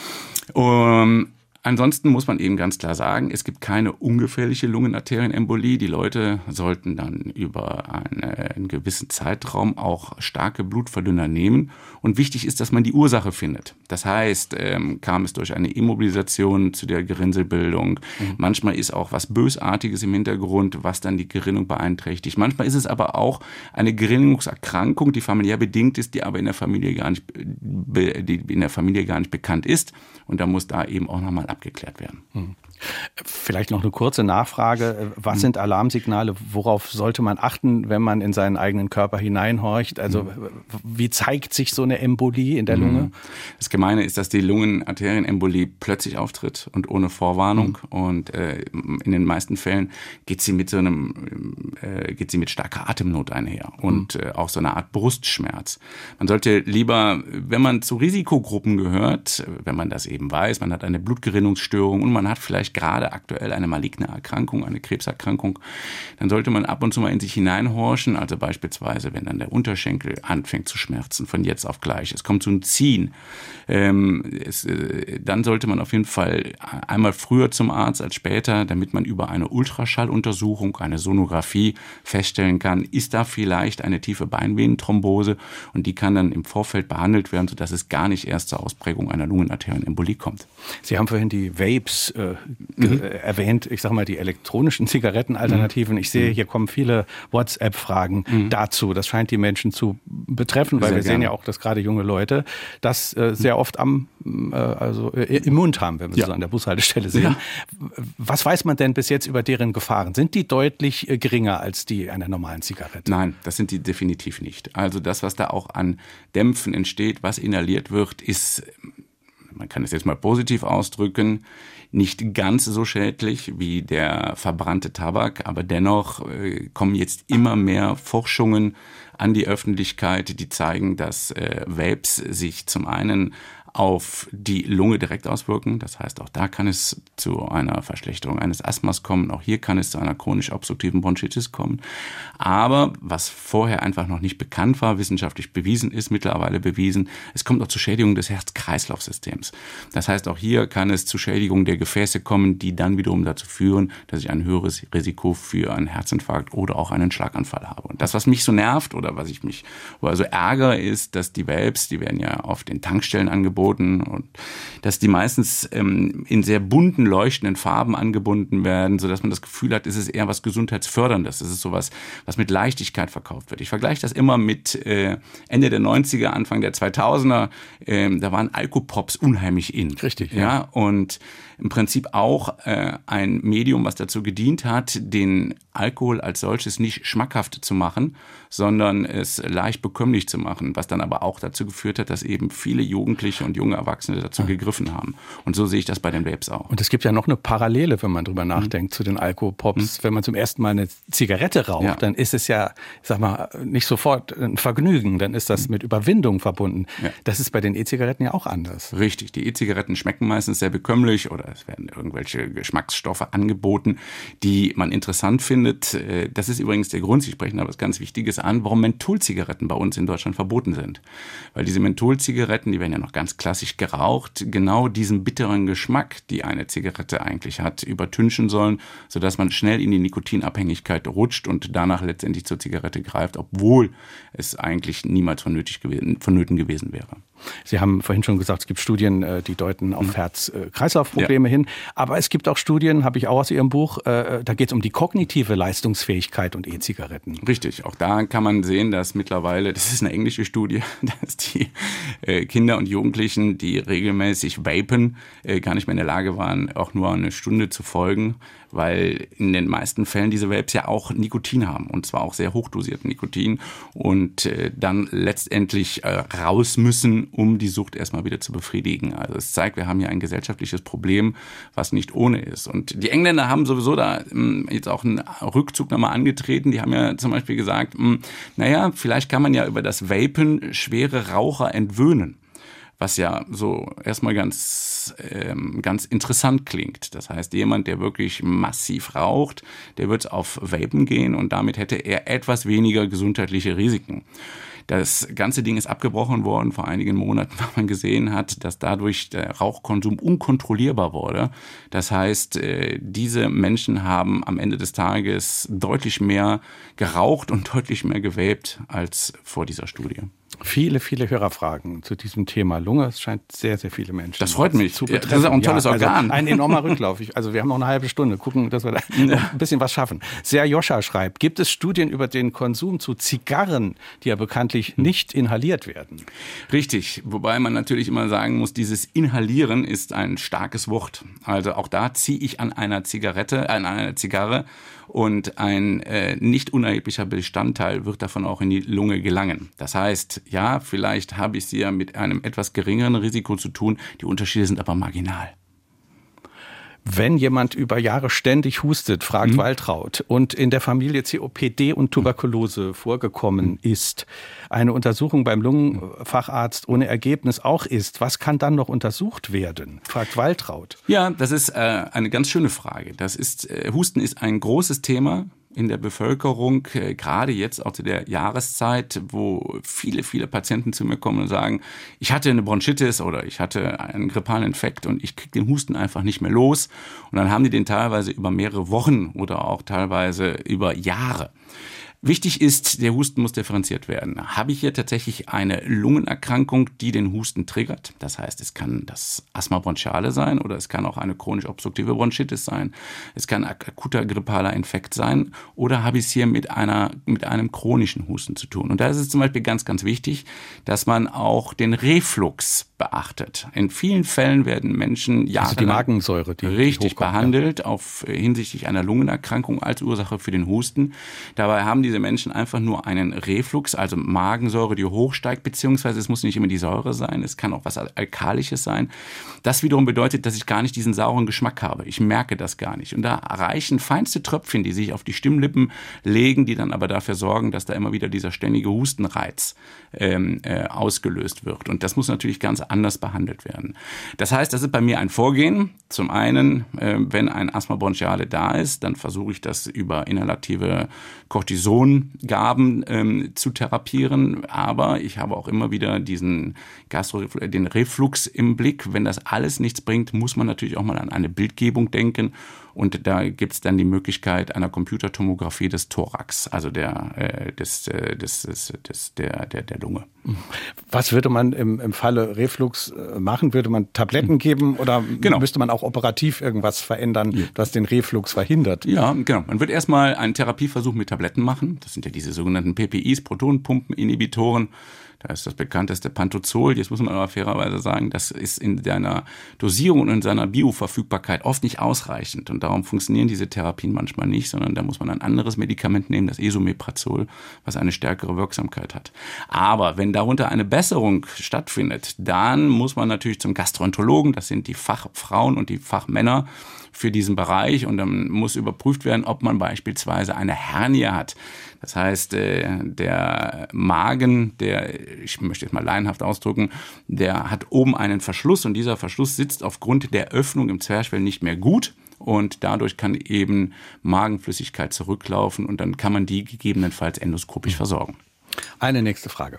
Um, ansonsten muss man eben ganz klar sagen, es gibt keine ungefährliche Lungenarterienembolie. Die Leute sollten dann über eine, einen gewissen Zeitraum auch starke Blutverdünner nehmen. Und wichtig ist, dass man die Ursache findet. Das heißt, ähm, kam es durch eine Immobilisation zu der Gerinnselbildung. Mhm. Manchmal ist auch was Bösartiges im Hintergrund, was dann die Gerinnung beeinträchtigt. Manchmal ist es aber auch eine Gerinnungserkrankung, die familiär bedingt ist, die aber in der Familie gar nicht, die in der Familie gar nicht bekannt ist. Und da muss da eben auch nochmal abgeklärt werden. Mhm. Vielleicht noch eine kurze Nachfrage. Was sind Alarmsignale? Worauf sollte man achten, wenn man in seinen eigenen Körper hineinhorcht? Also wie zeigt sich so eine Embolie in der Lunge? Das Gemeine ist, dass die Lungenarterienembolie plötzlich auftritt und ohne Vorwarnung. Mhm. Und äh, in den meisten Fällen geht sie mit so einem, äh, geht sie mit starker Atemnot einher und mhm. äh, auch so eine Art Brustschmerz. Man sollte lieber, wenn man zu Risikogruppen gehört, wenn man das eben weiß, man hat eine Blutgerinnungsstörung und man hat vielleicht gerade aktuell eine maligne Erkrankung, eine Krebserkrankung, dann sollte man ab und zu mal in sich hineinhorchen, also beispielsweise, wenn dann der Unterschenkel anfängt zu schmerzen, von jetzt auf gleich, es kommt zu einem Ziehen, ähm, es, äh, dann sollte man auf jeden Fall einmal früher zum Arzt als später, damit man über eine Ultraschalluntersuchung, eine Sonographie feststellen kann, ist da vielleicht eine tiefe Beinvenenthrombose und die kann dann im Vorfeld behandelt werden, sodass es gar nicht erst zur Ausprägung einer Lungenarterienembolie kommt. Sie haben vorhin die Vapes äh, mhm. erwähnt, ich sage mal die elektronischen Zigarettenalternativen. Ich sehe, hier kommen viele WhatsApp-Fragen mhm. dazu. Das scheint die Menschen zu betreffen, weil sehr wir gerne. sehen ja auch, dass gerade junge Leute das äh, sehr oft am, äh, also äh, im Mund haben, wenn wir ja. so an der Bushaltestelle sehen. Ja. Was weiß man denn bis jetzt über deren Gefahren? Sind die deutlich äh, geringer als die einer normalen Zigarette? Nein, das sind die definitiv nicht. Also das, was da auch an Dämpfen entsteht, was inhaliert wird, ist, man kann es jetzt mal positiv ausdrücken, nicht ganz so schädlich wie der verbrannte Tabak, aber dennoch äh, kommen jetzt immer mehr Forschungen an die Öffentlichkeit, die zeigen, dass äh, Vapes sich zum einen auf die Lunge direkt auswirken. Das heißt, auch da kann es zu einer Verschlechterung eines Asthmas kommen. Auch hier kann es zu einer chronisch obstruktiven Bronchitis kommen. Aber was vorher einfach noch nicht bekannt war, wissenschaftlich bewiesen ist, mittlerweile bewiesen, es kommt auch zu Schädigungen des Herz-Kreislauf-Systems. Das heißt, auch hier kann es zu Schädigungen der Gefäße kommen, die dann wiederum dazu führen, dass ich ein höheres Risiko für einen Herzinfarkt oder auch einen Schlaganfall habe. Und das, was mich so nervt oder was ich mich also ärgere, ist, dass die Vapes, die werden ja auf den Tankstellen angeboten, und dass die meistens ähm, in sehr bunten, leuchtenden Farben angebunden werden, sodass man das Gefühl hat, es ist eher was Gesundheitsförderndes. Es ist sowas, was mit Leichtigkeit verkauft wird. Ich vergleiche das immer mit äh, Ende der neunziger, Anfang der zweitausender. Ähm, da waren Alkopops unheimlich in. Richtig, ja. ja und im Prinzip auch äh, ein Medium, was dazu gedient hat, den Alkohol als solches nicht schmackhaft zu machen, sondern es leicht bekömmlich zu machen, was dann aber auch dazu geführt hat, dass eben viele Jugendliche und junge Erwachsene dazu gegriffen haben. Und so sehe ich das bei den Vapes auch. Und es gibt ja noch eine Parallele, wenn man drüber nachdenkt, mhm. zu den Alkopops. Mhm. Wenn man zum ersten Mal eine Zigarette raucht, ja. dann ist es ja, ich sag mal, nicht sofort ein Vergnügen, dann ist das mit Überwindung verbunden. Ja. Das ist bei den E-Zigaretten ja auch anders. Richtig, die E-Zigaretten schmecken meistens sehr bekömmlich oder es werden irgendwelche Geschmacksstoffe angeboten, die man interessant findet. Das ist übrigens der Grund, Sie sprechen da was ganz Wichtiges an, warum Mentholzigaretten bei uns in Deutschland verboten sind. Weil diese Mentholzigaretten, die werden ja noch ganz klassisch geraucht, genau diesen bitteren Geschmack, die eine Zigarette eigentlich hat, übertünchen sollen, sodass man schnell in die Nikotinabhängigkeit rutscht und danach letztendlich zur Zigarette greift, obwohl es eigentlich niemals vonnötig gewesen, vonnöten gewesen wäre. Sie haben vorhin schon gesagt, es gibt Studien, die deuten auf Herz-Kreislauf-Probleme ja. hin. Aber es gibt auch Studien, habe ich auch aus Ihrem Buch, da geht es um die kognitive Leistungsfähigkeit und E-Zigaretten. Richtig, auch da kann man sehen, dass mittlerweile, das ist eine englische Studie, dass die Kinder und Jugendlichen, die regelmäßig vapen, gar nicht mehr in der Lage waren, auch nur eine Stunde zu folgen, weil in den meisten Fällen diese Vapes ja auch Nikotin haben und zwar auch sehr hochdosierten Nikotin und dann letztendlich raus müssen, um die Sucht erstmal wieder zu befriedigen. Also es zeigt, wir haben hier ein gesellschaftliches Problem, was nicht ohne ist. Und die Engländer haben sowieso da jetzt auch einen Rückzug nochmal angetreten. Die haben ja zum Beispiel gesagt, naja, vielleicht kann man ja über das Vapen schwere Raucher entwöhnen. Was ja so erstmal ganz, ähm, ganz interessant klingt. Das heißt, jemand, der wirklich massiv raucht, der wird auf Vapen gehen und damit hätte er etwas weniger gesundheitliche Risiken. Das ganze Ding ist abgebrochen worden vor einigen Monaten, weil man gesehen hat, dass dadurch der Rauchkonsum unkontrollierbar wurde. Das heißt, diese Menschen haben am Ende des Tages deutlich mehr geraucht und deutlich mehr gevaped als vor dieser Studie. Viele, viele Hörerfragen zu diesem Thema Lunge. Es scheint sehr, sehr viele Menschen das freut mich. zu betreffen. Das ist auch ein tolles ja, also Organ. Ein enormer Rücklauf. Also wir haben noch eine halbe Stunde. Gucken, dass wir da noch ein bisschen was schaffen. Ser Joscha schreibt, gibt es Studien über den Konsum zu Zigarren, die ja bekanntlich nicht inhaliert werden? Richtig. Wobei man natürlich immer sagen muss, dieses Inhalieren ist ein starkes Wort. Also auch da ziehe ich an einer Zigarette, an einer Zigarre und ein äh, nicht unerheblicher Bestandteil wird davon auch in die Lunge gelangen. Das heißt, ja, vielleicht habe ich es ja mit einem etwas geringeren Risiko zu tun, die Unterschiede sind aber marginal. Wenn jemand über Jahre ständig hustet, fragt mhm. Waltraud, und in der Familie C O P D und Tuberkulose vorgekommen ist, eine Untersuchung beim Lungenfacharzt ohne Ergebnis auch ist, was kann dann noch untersucht werden? Fragt Waltraud. Ja, das ist äh, eine ganz schöne Frage. Das ist, äh, Husten ist ein großes Thema in der Bevölkerung, äh, gerade jetzt auch zu der Jahreszeit, wo viele, viele Patienten zu mir kommen und sagen, ich hatte eine Bronchitis oder ich hatte einen grippalen Infekt und ich kriege den Husten einfach nicht mehr los. Und dann haben die den teilweise über mehrere Wochen oder auch teilweise über Jahre. Wichtig ist, der Husten muss differenziert werden. Habe ich hier tatsächlich eine Lungenerkrankung, die den Husten triggert? Das heißt, es kann das Asthma bronchiale sein oder es kann auch eine chronisch obstruktive Bronchitis sein. Es kann akuter grippaler Infekt sein oder habe ich es hier mit einer, mit einem chronischen Husten zu tun? Und da ist es zum Beispiel ganz, ganz wichtig, dass man auch den Reflux beachtet. In vielen Fällen werden Menschen jahrelang also die Magensäure, die richtig die hochkommt, behandelt ja. auf hinsichtlich einer Lungenerkrankung als Ursache für den Husten. Dabei haben diese Menschen einfach nur einen Reflux, also Magensäure, die hochsteigt, beziehungsweise es muss nicht immer die Säure sein, es kann auch was Alkalisches sein. Das wiederum bedeutet, dass ich gar nicht diesen sauren Geschmack habe. Ich merke das gar nicht. Und da reichen feinste Tröpfchen, die sich auf die Stimmlippen legen, die dann aber dafür sorgen, dass da immer wieder dieser ständige Hustenreiz ähm, äh, ausgelöst wird. Und das muss natürlich ganz anders behandelt werden. Das heißt, das ist bei mir ein Vorgehen. Zum einen, äh, wenn ein Asthma bronchiale da ist, dann versuche ich das über inhalative Cortisongaben ähm, zu therapieren. Aber ich habe auch immer wieder diesen Gastro, den Reflux im Blick. Wenn das alles nichts bringt, muss man natürlich auch mal an eine Bildgebung denken. Und da gibt's dann die Möglichkeit einer Computertomographie des Thorax, also der, äh, des, äh, des, des, des, der, der, der Lunge. Was würde man im, im Falle Reflux machen? Würde man Tabletten geben oder genau. müsste man auch operativ irgendwas verändern, ja. was den Reflux verhindert? Ja, genau. Man wird erstmal einen Therapieversuch mit Tabletten machen. Das sind ja diese sogenannten P P Is, Protonenpumpeninhibitoren. Da ist das bekannteste Pantozol. Jetzt muss man aber fairerweise sagen, das ist in seiner Dosierung und in seiner Bioverfügbarkeit oft nicht ausreichend. Und Und darum funktionieren diese Therapien manchmal nicht, sondern da muss man ein anderes Medikament nehmen, das Esomeprazol, was eine stärkere Wirksamkeit hat. Aber wenn darunter eine Besserung stattfindet, dann muss man natürlich zum Gastroenterologen, das sind die Fachfrauen und die Fachmänner für diesen Bereich, und dann muss überprüft werden, ob man beispielsweise eine Hernie hat. Das heißt, der Magen, der, ich möchte es mal laienhaft ausdrücken, der hat oben einen Verschluss, und dieser Verschluss sitzt aufgrund der Öffnung im Zwerchfell nicht mehr gut. Und dadurch kann eben Magenflüssigkeit zurücklaufen, und dann kann man die gegebenenfalls endoskopisch versorgen. Eine nächste Frage.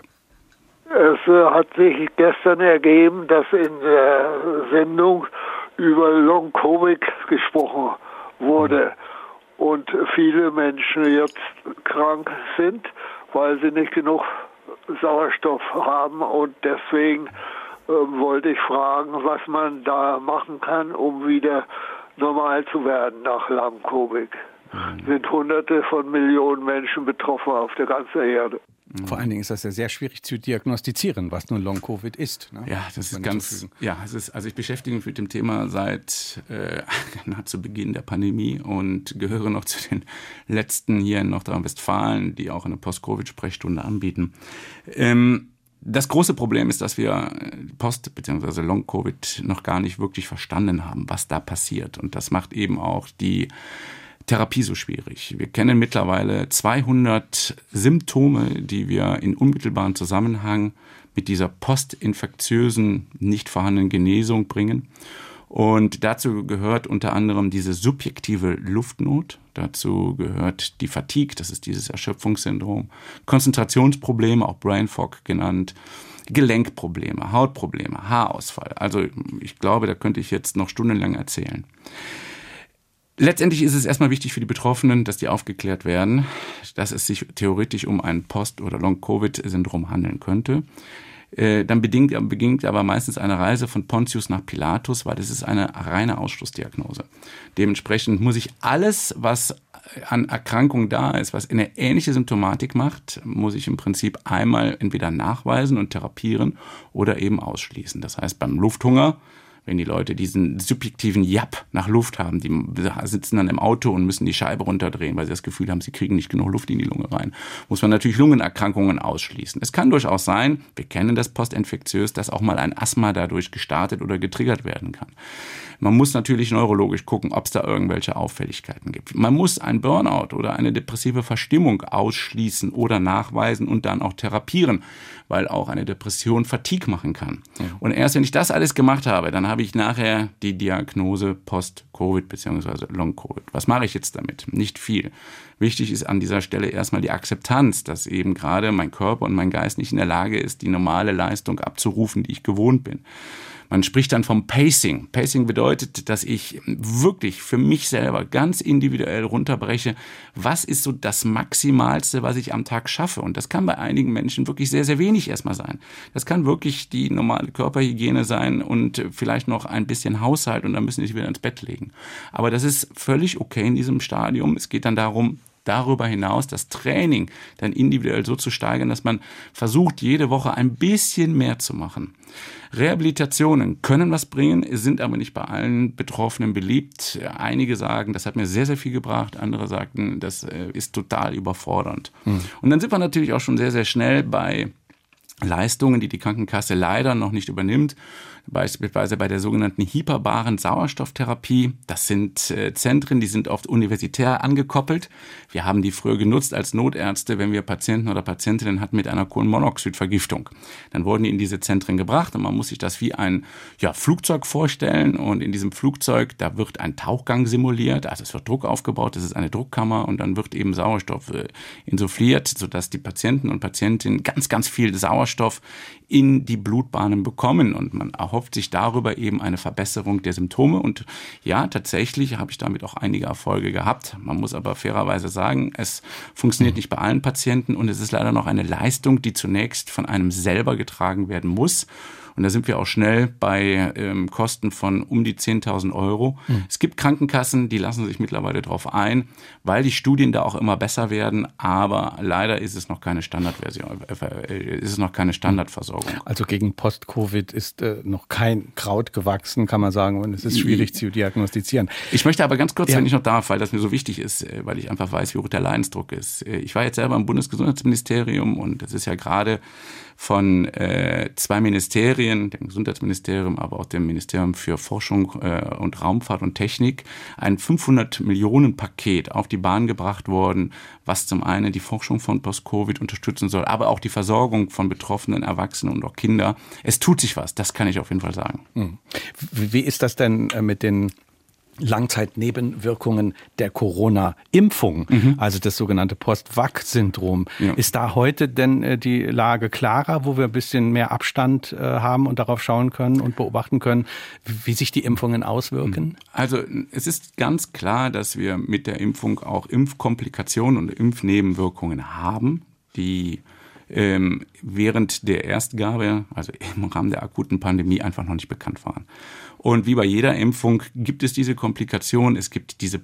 Es äh, hat sich gestern ergeben, dass in der Sendung über Long-Covid gesprochen wurde und viele Menschen jetzt krank sind, weil sie nicht genug Sauerstoff haben, und deswegen äh, wollte ich fragen, was man da machen kann, um wieder normal zu werden nach Long-Covid. Mhm. Sind Hunderte von Millionen Menschen betroffen auf der ganzen Erde. Vor allen Dingen ist das ja sehr schwierig zu diagnostizieren, was nun Long-Covid ist. Ne? Ja, das ist ganz, ja, es ist, also ich beschäftige mich mit dem Thema seit äh, zu Beginn der Pandemie und gehöre noch zu den letzten hier in Nordrhein-Westfalen, die auch eine Post-Covid-Sprechstunde anbieten. Ähm, Das große Problem ist, dass wir Post- bzw. Long-Covid noch gar nicht wirklich verstanden haben, was da passiert. Und das macht eben auch die Therapie so schwierig. Wir kennen mittlerweile zweihundert Symptome, die wir in unmittelbaren Zusammenhang mit dieser postinfektiösen, nicht vorhandenen Genesung bringen. Und dazu gehört unter anderem diese subjektive Luftnot. Dazu gehört die Fatigue, das ist dieses Erschöpfungssyndrom, Konzentrationsprobleme, auch Brain Fog genannt, Gelenkprobleme, Hautprobleme, Haarausfall. Also ich glaube, da könnte ich jetzt noch stundenlang erzählen. Letztendlich ist es erstmal wichtig für die Betroffenen, dass die aufgeklärt werden, dass es sich theoretisch um ein Post- oder Long-Covid-Syndrom handeln könnte. Dann bedingt, beginnt aber meistens eine Reise von Pontius nach Pilatus, weil das ist eine reine Ausschlussdiagnose. Dementsprechend muss ich alles, was an Erkrankung da ist, was eine ähnliche Symptomatik macht, muss ich im Prinzip einmal entweder nachweisen und therapieren oder eben ausschließen. Das heißt, beim Lufthunger, wenn die Leute diesen subjektiven Japp nach Luft haben, die sitzen dann im Auto und müssen die Scheibe runterdrehen, weil sie das Gefühl haben, sie kriegen nicht genug Luft in die Lunge rein, muss man natürlich Lungenerkrankungen ausschließen. Es kann durchaus sein, wir kennen das postinfektiös, dass auch mal ein Asthma dadurch gestartet oder getriggert werden kann. Man muss natürlich neurologisch gucken, ob es da irgendwelche Auffälligkeiten gibt. Man muss ein Burnout oder eine depressive Verstimmung ausschließen oder nachweisen und dann auch therapieren, weil auch eine Depression Fatigue machen kann. Ja. Und erst wenn ich das alles gemacht habe, dann habe ich nachher die Diagnose Post-Covid bzw. Long-Covid. Was mache ich jetzt damit? Nicht viel. Wichtig ist an dieser Stelle erstmal die Akzeptanz, dass eben gerade mein Körper und mein Geist nicht in der Lage ist, die normale Leistung abzurufen, die ich gewohnt bin. Man spricht dann vom Pacing. Pacing bedeutet, dass ich wirklich für mich selber ganz individuell runterbreche, was ist so das Maximalste, was ich am Tag schaffe. Und das kann bei einigen Menschen wirklich sehr, sehr wenig erstmal sein. Das kann wirklich die normale Körperhygiene sein und vielleicht noch ein bisschen Haushalt, und dann müssen sie sich wieder ins Bett legen. Aber das ist völlig okay in diesem Stadium. Es geht dann darum, darüber hinaus das Training dann individuell so zu steigern, dass man versucht, jede Woche ein bisschen mehr zu machen. Rehabilitationen können was bringen, sind aber nicht bei allen Betroffenen beliebt. Einige sagen, das hat mir sehr, sehr viel gebracht. Andere sagten, das ist total überfordernd. Mhm. Und dann sind wir natürlich auch schon sehr, sehr schnell bei Leistungen, die die Krankenkasse leider noch nicht übernimmt. Beispielsweise bei der sogenannten hyperbaren Sauerstofftherapie. Das sind äh, Zentren, die sind oft universitär angekoppelt. Wir haben die früher genutzt als Notärzte, wenn wir Patienten oder Patientinnen hatten mit einer Kohlenmonoxidvergiftung. Dann wurden die in diese Zentren gebracht, und man muss sich das wie ein ja, Flugzeug vorstellen. Und in diesem Flugzeug, da wird ein Tauchgang simuliert, also es wird Druck aufgebaut, das ist eine Druckkammer, und dann wird eben Sauerstoff äh, insuffliert, sodass die Patienten und Patientinnen ganz, ganz viel Sauerstoff in die Blutbahnen bekommen, und man erhofft sich darüber eben eine Verbesserung der Symptome. Und ja, tatsächlich habe ich damit auch einige Erfolge gehabt. Man muss aber fairerweise sagen, es funktioniert nicht bei allen Patienten, und es ist leider noch eine Leistung, die zunächst von einem selber getragen werden muss. Und da sind wir auch schnell bei ähm, Kosten von um die zehntausend Euro. Mhm. Es gibt Krankenkassen, die lassen sich mittlerweile drauf ein, weil die Studien da auch immer besser werden. Aber leider ist es noch keine Standardversion, äh, ist es noch keine Standardversorgung. Also gegen Post-Covid ist äh, noch kein Kraut gewachsen, kann man sagen. Und es ist schwierig zu diagnostizieren. Ich möchte aber ganz kurz, ja. wenn ich noch darf, weil das mir so wichtig ist, weil ich einfach weiß, wie hoch der Leidensdruck ist. Ich war jetzt selber im Bundesgesundheitsministerium und das ist ja gerade von äh, zwei Ministerien, dem Gesundheitsministerium, aber auch dem Ministerium für Forschung äh, und Raumfahrt und Technik, ein fünfhundert Millionen Paket auf die Bahn gebracht worden, was zum einen die Forschung von Post-Covid unterstützen soll, aber auch die Versorgung von betroffenen Erwachsenen und auch Kinder. Es tut sich was, das kann ich auf jeden Fall sagen. Hm. Wie ist das denn mit den Langzeitnebenwirkungen der Corona-Impfung, mhm. also das sogenannte Post-Vac-Syndrom. Ja. Ist da heute denn äh, die Lage klarer, wo wir ein bisschen mehr Abstand äh, haben und darauf schauen können und beobachten können, wie sich die Impfungen auswirken? Also es ist ganz klar, dass wir mit der Impfung auch Impfkomplikationen und Impfnebenwirkungen haben, die ähm, während der Erstgabe, also im Rahmen der akuten Pandemie, einfach noch nicht bekannt waren. Und wie bei jeder Impfung gibt es diese Komplikationen. Es gibt diese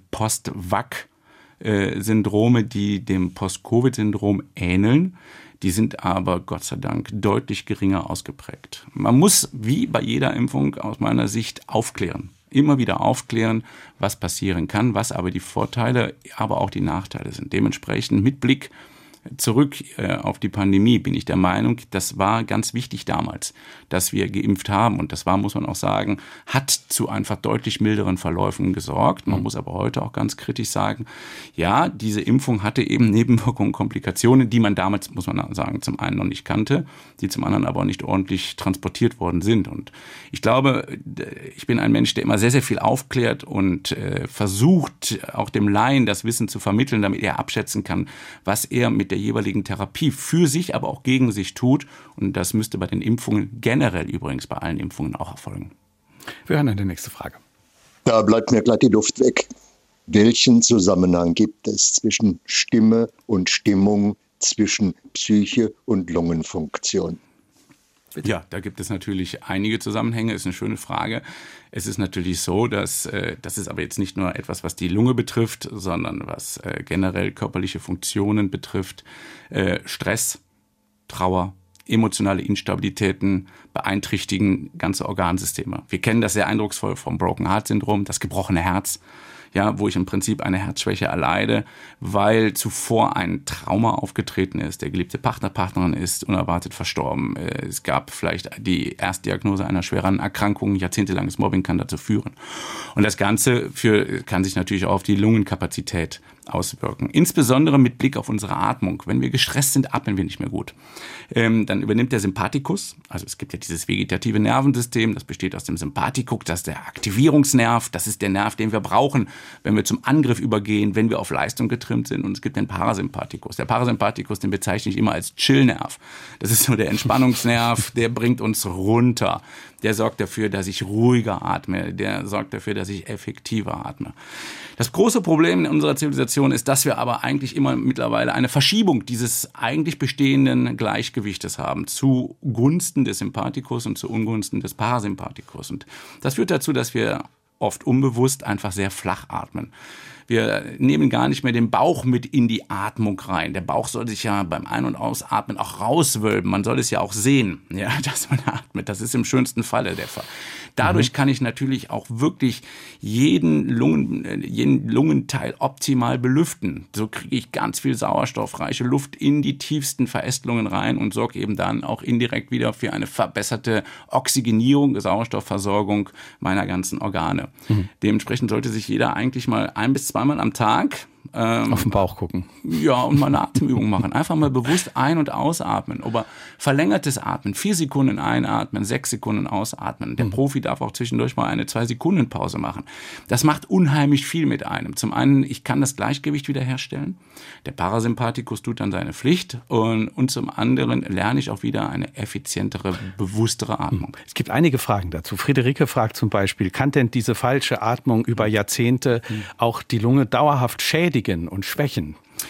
Post-Vac-Syndrome, die dem Post-Covid-Syndrom ähneln. Die sind aber Gott sei Dank deutlich geringer ausgeprägt. Man muss, wie bei jeder Impfung aus meiner Sicht, aufklären. Immer wieder aufklären, was passieren kann, was aber die Vorteile, aber auch die Nachteile sind. Dementsprechend mit Blick zurück äh, auf die Pandemie bin ich der Meinung, das war ganz wichtig damals, dass wir geimpft haben. Und das war, muss man auch sagen, hat zu einfach deutlich milderen Verläufen gesorgt. Man mhm. muss aber heute auch ganz kritisch sagen, ja, diese Impfung hatte eben Nebenwirkungen, Komplikationen, die man damals, muss man sagen, zum einen noch nicht kannte, die zum anderen aber auch nicht ordentlich transportiert worden sind. Und ich glaube, ich bin ein Mensch, der immer sehr, sehr viel aufklärt und äh, versucht, auch dem Laien das Wissen zu vermitteln, damit er abschätzen kann, was er mit der jeweiligen Therapie für sich, aber auch gegen sich tut. Und das müsste bei den Impfungen generell übrigens bei allen Impfungen auch erfolgen. Wir hören dann die nächste Frage. Da bleibt mir glatt die Luft weg. Welchen Zusammenhang gibt es zwischen Stimme und Stimmung, zwischen Psyche und Lungenfunktion? Bitte? Ja, da gibt es natürlich einige Zusammenhänge, ist eine schöne Frage. Es ist natürlich so, dass äh, das ist aber jetzt nicht nur etwas, was die Lunge betrifft, sondern was äh, generell körperliche Funktionen betrifft. Äh, Stress, Trauer, emotionale Instabilitäten beeinträchtigen ganze Organsysteme. Wir kennen das sehr eindrucksvoll vom Broken Heart Syndrom, das gebrochene Herz. Ja, wo ich im Prinzip eine Herzschwäche erleide, weil zuvor ein Trauma aufgetreten ist. Der geliebte Partner, Partnerin ist unerwartet verstorben. Es gab vielleicht die Erstdiagnose einer schweren Erkrankung. Jahrzehntelanges Mobbing kann dazu führen. Und das Ganze für, kann sich natürlich auch auf die Lungenkapazität auswirken. Insbesondere mit Blick auf unsere Atmung. Wenn wir gestresst sind, atmen wir nicht mehr gut. Ähm, dann übernimmt der Sympathikus, also es gibt ja dieses vegetative Nervensystem, das besteht aus dem Sympathikus, das ist der Aktivierungsnerv, das ist der Nerv, den wir brauchen, wenn wir zum Angriff übergehen, wenn wir auf Leistung getrimmt sind. Und es gibt den Parasympathikus. Der Parasympathikus, den bezeichne ich immer als Chillnerv. Das ist so der Entspannungsnerv, der bringt uns runter. Der sorgt dafür, dass ich ruhiger atme. Der sorgt dafür, dass ich effektiver atme. Das große Problem in unserer Zivilisation ist, dass wir aber eigentlich immer mittlerweile eine Verschiebung dieses eigentlich bestehenden Gleichgewichtes haben zugunsten des Sympathikus und zu Ungunsten des Parasympathikus. Und das führt dazu, dass wir oft unbewusst einfach sehr flach atmen. Wir nehmen gar nicht mehr den Bauch mit in die Atmung rein. Der Bauch soll sich ja beim Ein- und Ausatmen auch rauswölben. Man soll es ja auch sehen, ja, dass man atmet. Das ist im schönsten Falle der Fall. Dadurch mhm. kann ich natürlich auch wirklich jeden, Lungen, jeden Lungenteil optimal belüften. So kriege ich ganz viel sauerstoffreiche Luft in die tiefsten Verästelungen rein und sorge eben dann auch indirekt wieder für eine verbesserte Oxygenierung, Sauerstoffversorgung meiner ganzen Organe. Mhm. Dementsprechend sollte sich jeder eigentlich mal ein bis zweimal am Tag Ähm, auf den Bauch gucken. Ja, und mal eine Atemübung machen. Einfach mal bewusst ein- und ausatmen. Aber verlängertes Atmen, vier Sekunden einatmen, sechs Sekunden ausatmen. Der mhm. Profi darf auch zwischendurch mal eine zwei Sekunden Pause machen. Das macht unheimlich viel mit einem. Zum einen, ich kann das Gleichgewicht wiederherstellen. Der Parasympathikus tut dann seine Pflicht. Und, und zum anderen lerne ich auch wieder eine effizientere, bewusstere Atmung. Es gibt einige Fragen dazu. Friederike fragt zum Beispiel, kann denn diese falsche Atmung über Jahrzehnte mhm. auch die Lunge dauerhaft schädigen und schwächen?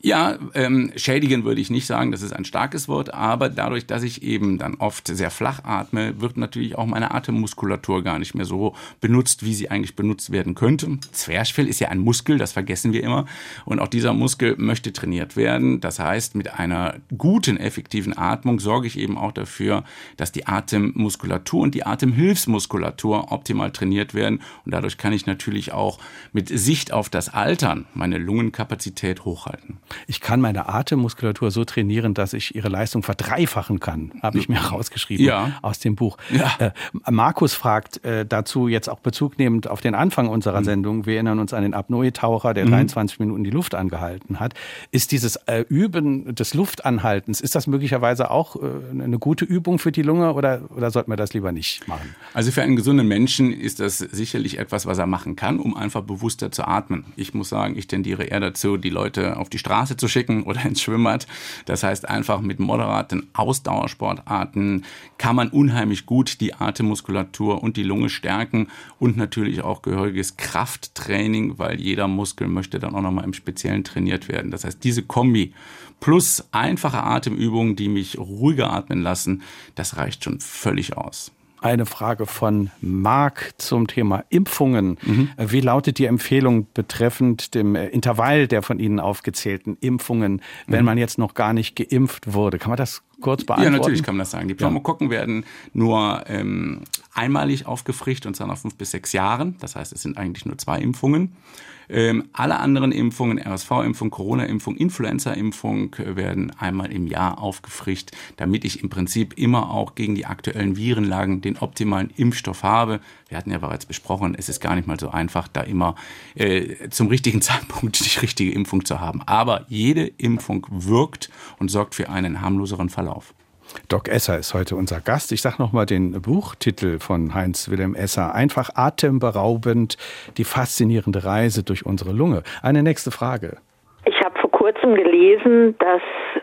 Ja, ähm, schädigen würde ich nicht sagen, das ist ein starkes Wort, aber dadurch, dass ich eben dann oft sehr flach atme, wird natürlich auch meine Atemmuskulatur gar nicht mehr so benutzt, wie sie eigentlich benutzt werden könnte. Zwerchfell ist ja ein Muskel, das vergessen wir immer, und auch dieser Muskel möchte trainiert werden. Das heißt, mit einer guten, effektiven Atmung sorge ich eben auch dafür, dass die Atemmuskulatur und die Atemhilfsmuskulatur optimal trainiert werden, und dadurch kann ich natürlich auch mit Sicht auf das Altern meine Lungenkapazität hochhalten. Ich kann meine Atemmuskulatur so trainieren, dass ich ihre Leistung verdreifachen kann, habe ich mir rausgeschrieben ja. aus dem Buch. Ja. Äh, Markus fragt äh, dazu jetzt auch Bezug nehmend auf den Anfang unserer mhm. Sendung. Wir erinnern uns an den Apnoe-Taucher, der mhm. dreiundzwanzig Minuten die Luft angehalten hat. Ist dieses äh, Üben des Luftanhaltens, ist das möglicherweise auch äh, eine gute Übung für die Lunge, oder, oder sollten wir das lieber nicht machen? Also für einen gesunden Menschen ist das sicherlich etwas, was er machen kann, um einfach bewusster zu atmen. Ich muss sagen, ich tendiere eher dazu, die Leute auf die Straße zu schicken oder ins Schwimmbad. Das heißt, einfach mit moderaten Ausdauersportarten kann man unheimlich gut die Atemmuskulatur und die Lunge stärken, und natürlich auch gehöriges Krafttraining, weil jeder Muskel möchte dann auch nochmal im Speziellen trainiert werden. Das heißt, diese Kombi plus einfache Atemübungen, die mich ruhiger atmen lassen, das reicht schon völlig aus. Eine Frage von Marc zum Thema Impfungen. Mhm. Wie lautet die Empfehlung betreffend dem Intervall der von Ihnen aufgezählten Impfungen, wenn mhm. man jetzt noch gar nicht geimpft wurde? Kann man das kurz beantworten? Ja, natürlich kann man das sagen. Die Pneumokokken ja. werden nur ähm, einmalig aufgefrischt, und zwar nach fünf bis sechs Jahren. Das heißt, es sind eigentlich nur zwei Impfungen. Ähm, alle anderen Impfungen, R S V-Impfung, Corona-Impfung, Influenza-Impfung, werden einmal im Jahr aufgefrischt, damit ich im Prinzip immer auch gegen die aktuellen Virenlagen den optimalen Impfstoff habe. Wir hatten ja bereits besprochen, es ist gar nicht mal so einfach, da immer äh, zum richtigen Zeitpunkt die richtige Impfung zu haben. Aber jede Impfung wirkt und sorgt für einen harmloseren Verlauf. Doc Esser ist heute unser Gast. Ich sage nochmal den Buchtitel von Heinz-Wilhelm Esser. Einfach atemberaubend, die faszinierende Reise durch unsere Lunge. Eine nächste Frage. Ich habe vor kurzem gelesen, dass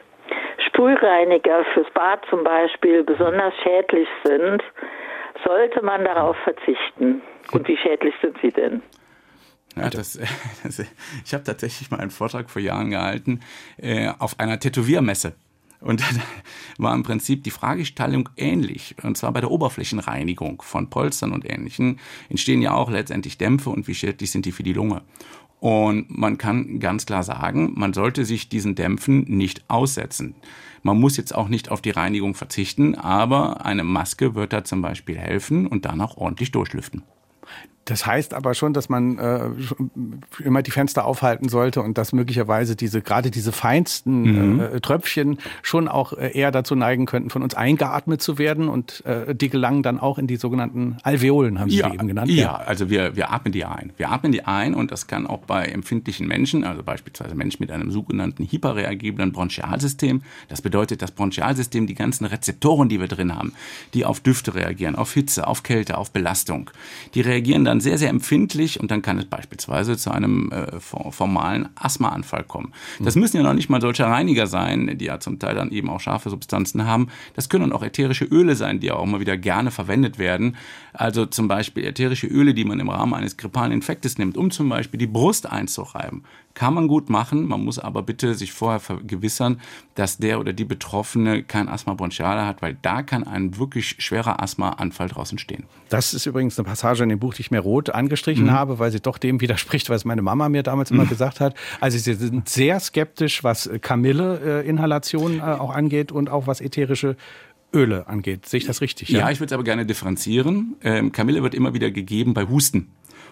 Sprühreiniger fürs Bad zum Beispiel besonders schädlich sind. Sollte man darauf verzichten? Und wie schädlich sind sie denn? Ja, das, das, ich habe tatsächlich mal einen Vortrag vor Jahren gehalten äh, auf einer Tätowiermesse. Und da war im Prinzip die Fragestellung ähnlich. Und zwar bei der Oberflächenreinigung von Polstern und Ähnlichem entstehen ja auch letztendlich Dämpfe, und wie schädlich sind die für die Lunge. Und man kann ganz klar sagen, man sollte sich diesen Dämpfen nicht aussetzen. Man muss jetzt auch nicht auf die Reinigung verzichten, aber eine Maske wird da zum Beispiel helfen und dann auch ordentlich durchlüften. Das heißt aber schon, dass man äh, immer die Fenster aufhalten sollte und dass möglicherweise diese gerade diese feinsten mhm. äh, Tröpfchen schon auch äh, eher dazu neigen könnten, von uns eingeatmet zu werden, und äh, die gelangen dann auch in die sogenannten Alveolen, haben Sie ja, sie eben genannt. Ja, ja, also wir, wir atmen die ein. Wir atmen die ein, und das kann auch bei empfindlichen Menschen, also beispielsweise Menschen mit einem sogenannten hyperreagiblen Bronchialsystem. Das bedeutet, das Bronchialsystem, die ganzen Rezeptoren, die wir drin haben, die auf Düfte reagieren, auf Hitze, auf Kälte, auf Belastung, die reagieren dann sehr, sehr empfindlich, und dann kann es beispielsweise zu einem äh, formalen Asthmaanfall kommen. Das müssen ja noch nicht mal solche Reiniger sein, die ja zum Teil dann eben auch scharfe Substanzen haben. Das können auch ätherische Öle sein, die auch immer wieder gerne verwendet werden. Also zum Beispiel ätherische Öle, die man im Rahmen eines grippalen Infektes nimmt, um zum Beispiel die Brust einzureiben. Kann man gut machen, man muss aber bitte sich vorher vergewissern, dass der oder die Betroffene kein Asthma bronchiale hat, weil da kann ein wirklich schwerer Asthmaanfall draus entstehen. Das ist übrigens eine Passage in dem Buch, die ich mir rot angestrichen mhm. habe, weil sie doch dem widerspricht, was meine Mama mir damals mhm. immer gesagt hat. Also sie sind sehr skeptisch, was Kamille-Inhalation äh, auch angeht und auch was ätherische Öle angeht. Sehe ich das richtig? Ja, ja, ich würde es aber gerne differenzieren. Ähm, Kamille wird immer wieder gegeben bei Husten.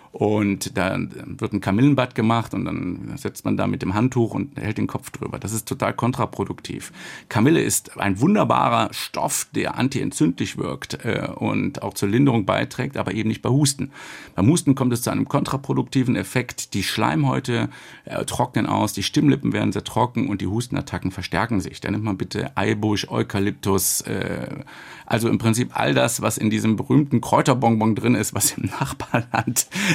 Und da wird ein Kamillenbad gemacht, und dann setzt man da mit dem Handtuch und hält den Kopf drüber. Das ist total kontraproduktiv. Kamille ist ein wunderbarer Stoff, der antientzündlich wirkt äh, und auch zur Linderung beiträgt, aber eben nicht bei Husten. Beim Husten kommt es zu einem kontraproduktiven Effekt. Die Schleimhäute äh, trocknen aus, die Stimmlippen werden sehr trocken und die Hustenattacken verstärken sich. Da nimmt man bitte Eibusch, Eukalyptus, äh, also im Prinzip all das, was in diesem berühmten Kräuterbonbon drin ist, was im Nachbarland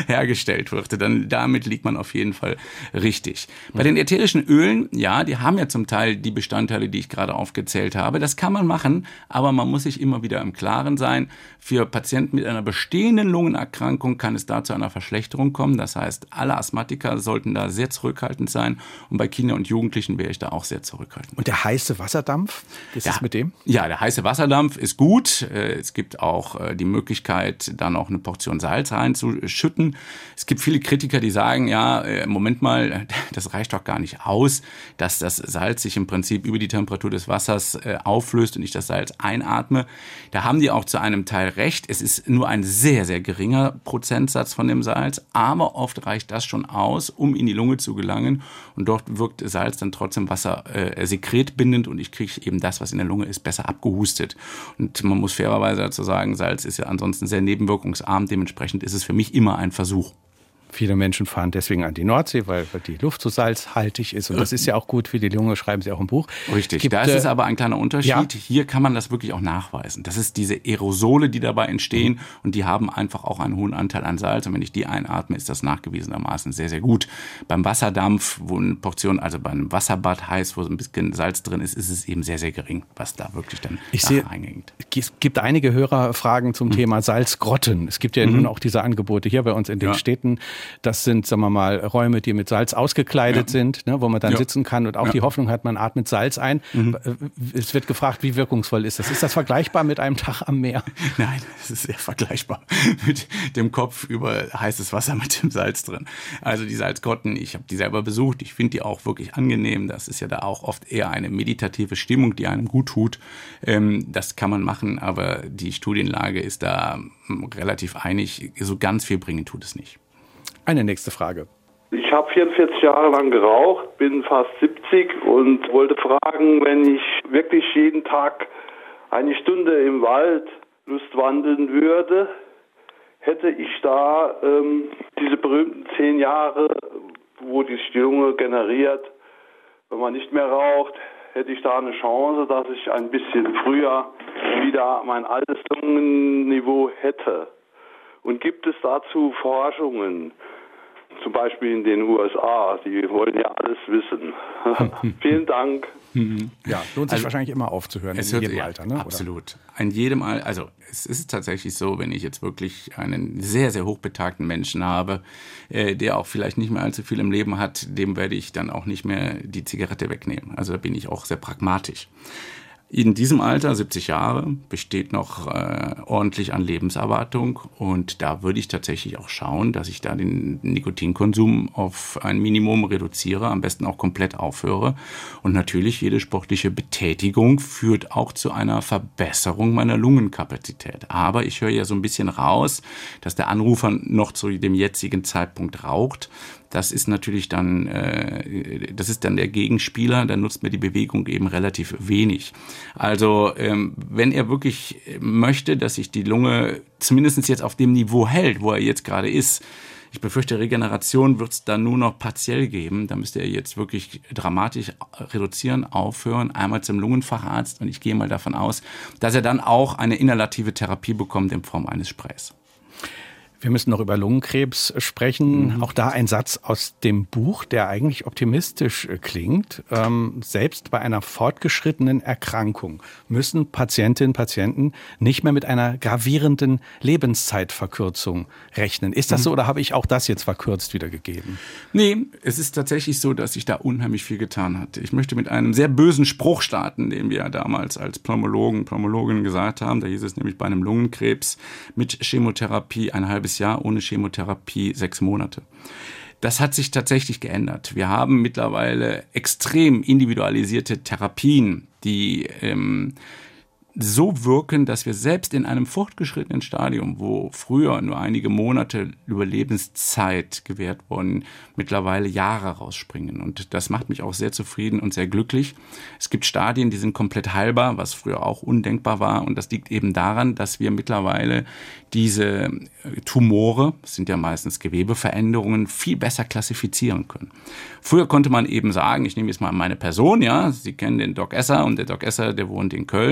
hergestellt wird, dann damit liegt man auf jeden Fall richtig. Bei den ätherischen Ölen, ja, die haben ja zum Teil die Bestandteile, die ich gerade aufgezählt habe. Das kann man machen, aber man muss sich immer wieder im Klaren sein. Für Patienten mit einer bestehenden Lungenerkrankung kann es da zu einer Verschlechterung kommen. Das heißt, alle Asthmatiker sollten da sehr zurückhaltend sein. Und bei Kindern und Jugendlichen wäre ich da auch sehr zurückhaltend. Und der heiße Wasserdampf, ist ja. es mit dem? Ja, der heiße Wasserdampf ist gut. Es gibt auch die Möglichkeit, da noch eine Portion Salz reinzuschütten. Es gibt viele Kritiker, die sagen, ja, Moment mal, das reicht doch gar nicht aus, dass das Salz sich im Prinzip über die Temperatur des Wassers auflöst und ich das Salz einatme. Da haben die auch zu einem Teil recht. Es ist nur ein sehr, sehr geringer Prozentsatz von dem Salz, aber oft reicht das schon aus, um in die Lunge zu gelangen. Und dort wirkt Salz dann trotzdem Wasser äh, sekretbindend und ich kriege eben das, was in der Lunge ist, besser abgehustet. Und man muss fairerweise dazu sagen, Salz ist ja ansonsten sehr nebenwirkungsarm. Dementsprechend ist es für mich immer ein Versuch. Viele Menschen fahren deswegen an die Nordsee, weil, weil die Luft so salzhaltig ist. Und das ist ja auch gut für die Lunge, schreiben Sie auch im Buch. Richtig, gibt, da ist es aber ein kleiner Unterschied. Ja. Hier kann man das wirklich auch nachweisen. Das ist diese Aerosole, die dabei entstehen mhm. und die haben einfach auch einen hohen Anteil an Salz. Und wenn ich die einatme, ist das nachgewiesenermaßen sehr, sehr gut. Beim Wasserdampf, wo eine Portion, also bei einem Wasserbad heißt, wo so ein bisschen Salz drin ist, ist es eben sehr, sehr gering, was da wirklich dann reingängt. Es gibt einige Hörerfragen zum mhm. Thema Salzgrotten. Es gibt ja mhm. nun auch diese Angebote hier bei uns in den ja. Städten. Das sind, sagen wir mal, Räume, die mit Salz ausgekleidet ja. sind, ne, wo man dann ja. sitzen kann und auch ja. die Hoffnung hat, man atmet Salz ein. Mhm. Es wird gefragt, wie wirkungsvoll ist das? Ist das vergleichbar mit einem Tag am Meer? Nein, es ist sehr vergleichbar mit dem Kopf über heißes Wasser mit dem Salz drin. Also die Salzgrotten, ich habe die selber besucht, ich finde die auch wirklich angenehm. Das ist ja da auch oft eher eine meditative Stimmung, die einem gut tut. Ähm, das kann man machen, aber die Studienlage ist da relativ einig. So ganz viel bringen tut es nicht. Eine nächste Frage. Ich habe vierundvierzig Jahre lang geraucht, bin fast siebzig und wollte fragen, wenn ich wirklich jeden Tag eine Stunde im Wald lustwandeln würde, hätte ich da ähm, diese berühmten zehn Jahre, wo die Lunge generiert, wenn man nicht mehr raucht, hätte ich da eine Chance, dass ich ein bisschen früher wieder mein altes Lungenniveau hätte. Und gibt es dazu Forschungen, zum Beispiel in den U S A? Die wollen ja alles wissen. Vielen Dank. Ja, lohnt sich also, wahrscheinlich immer aufzuhören, in jedem ja, Alter. Ne? Absolut. Oder? In jedem Alter. Also es ist tatsächlich so, wenn ich jetzt wirklich einen sehr, sehr hochbetagten Menschen habe, äh, der auch vielleicht nicht mehr allzu viel im Leben hat, dem werde ich dann auch nicht mehr die Zigarette wegnehmen. Also da bin ich auch sehr pragmatisch. In diesem Alter, siebzig Jahre, besteht noch äh, ordentlich an Lebenserwartung und da würde ich tatsächlich auch schauen, dass ich da den Nikotinkonsum auf ein Minimum reduziere, am besten auch komplett aufhöre. Und natürlich jede sportliche Betätigung führt auch zu einer Verbesserung meiner Lungenkapazität. Aber ich höre ja so ein bisschen raus, dass der Anrufer noch zu dem jetzigen Zeitpunkt raucht. Das ist natürlich dann, äh, das ist dann der Gegenspieler, dann nutzt mir die Bewegung eben relativ wenig. Also ähm, wenn er wirklich möchte, dass sich die Lunge zumindest jetzt auf dem Niveau hält, wo er jetzt gerade ist, ich befürchte, Regeneration wird es dann nur noch partiell geben. Da müsste er jetzt wirklich dramatisch reduzieren, aufhören, einmal zum Lungenfacharzt und ich gehe mal davon aus, dass er dann auch eine inhalative Therapie bekommt in Form eines Sprays. Wir müssen noch über Lungenkrebs sprechen. Mhm. Auch da ein Satz aus dem Buch, der eigentlich optimistisch klingt. Ähm, selbst bei einer fortgeschrittenen Erkrankung müssen Patientinnen und Patienten nicht mehr mit einer gravierenden Lebenszeitverkürzung rechnen. Ist das mhm. so oder habe ich auch das jetzt verkürzt wiedergegeben? Nee, es ist tatsächlich so, dass sich da unheimlich viel getan hat. Ich möchte mit einem sehr bösen Spruch starten, den wir damals als Pneumologen, Pneumologinnen gesagt haben. Da hieß es nämlich bei einem Lungenkrebs mit Chemotherapie ein halbes Jahr, ohne Chemotherapie sechs Monate. Das hat sich tatsächlich geändert. Wir haben mittlerweile extrem individualisierte Therapien, die ähm, so wirken, dass wir selbst in einem fortgeschrittenen Stadium, wo früher nur einige Monate Überlebenszeit gewährt wurden, mittlerweile Jahre rausspringen. Und das macht mich auch sehr zufrieden und sehr glücklich. Es gibt Stadien, die sind komplett heilbar, was früher auch undenkbar war. Und das liegt eben daran, dass wir mittlerweile diese Tumore, das sind ja meistens Gewebeveränderungen, viel besser klassifizieren können. Früher konnte man eben sagen, ich nehme jetzt mal meine Person, ja, Sie kennen den Doc Esser und der Doc Esser, der wohnt in Köln.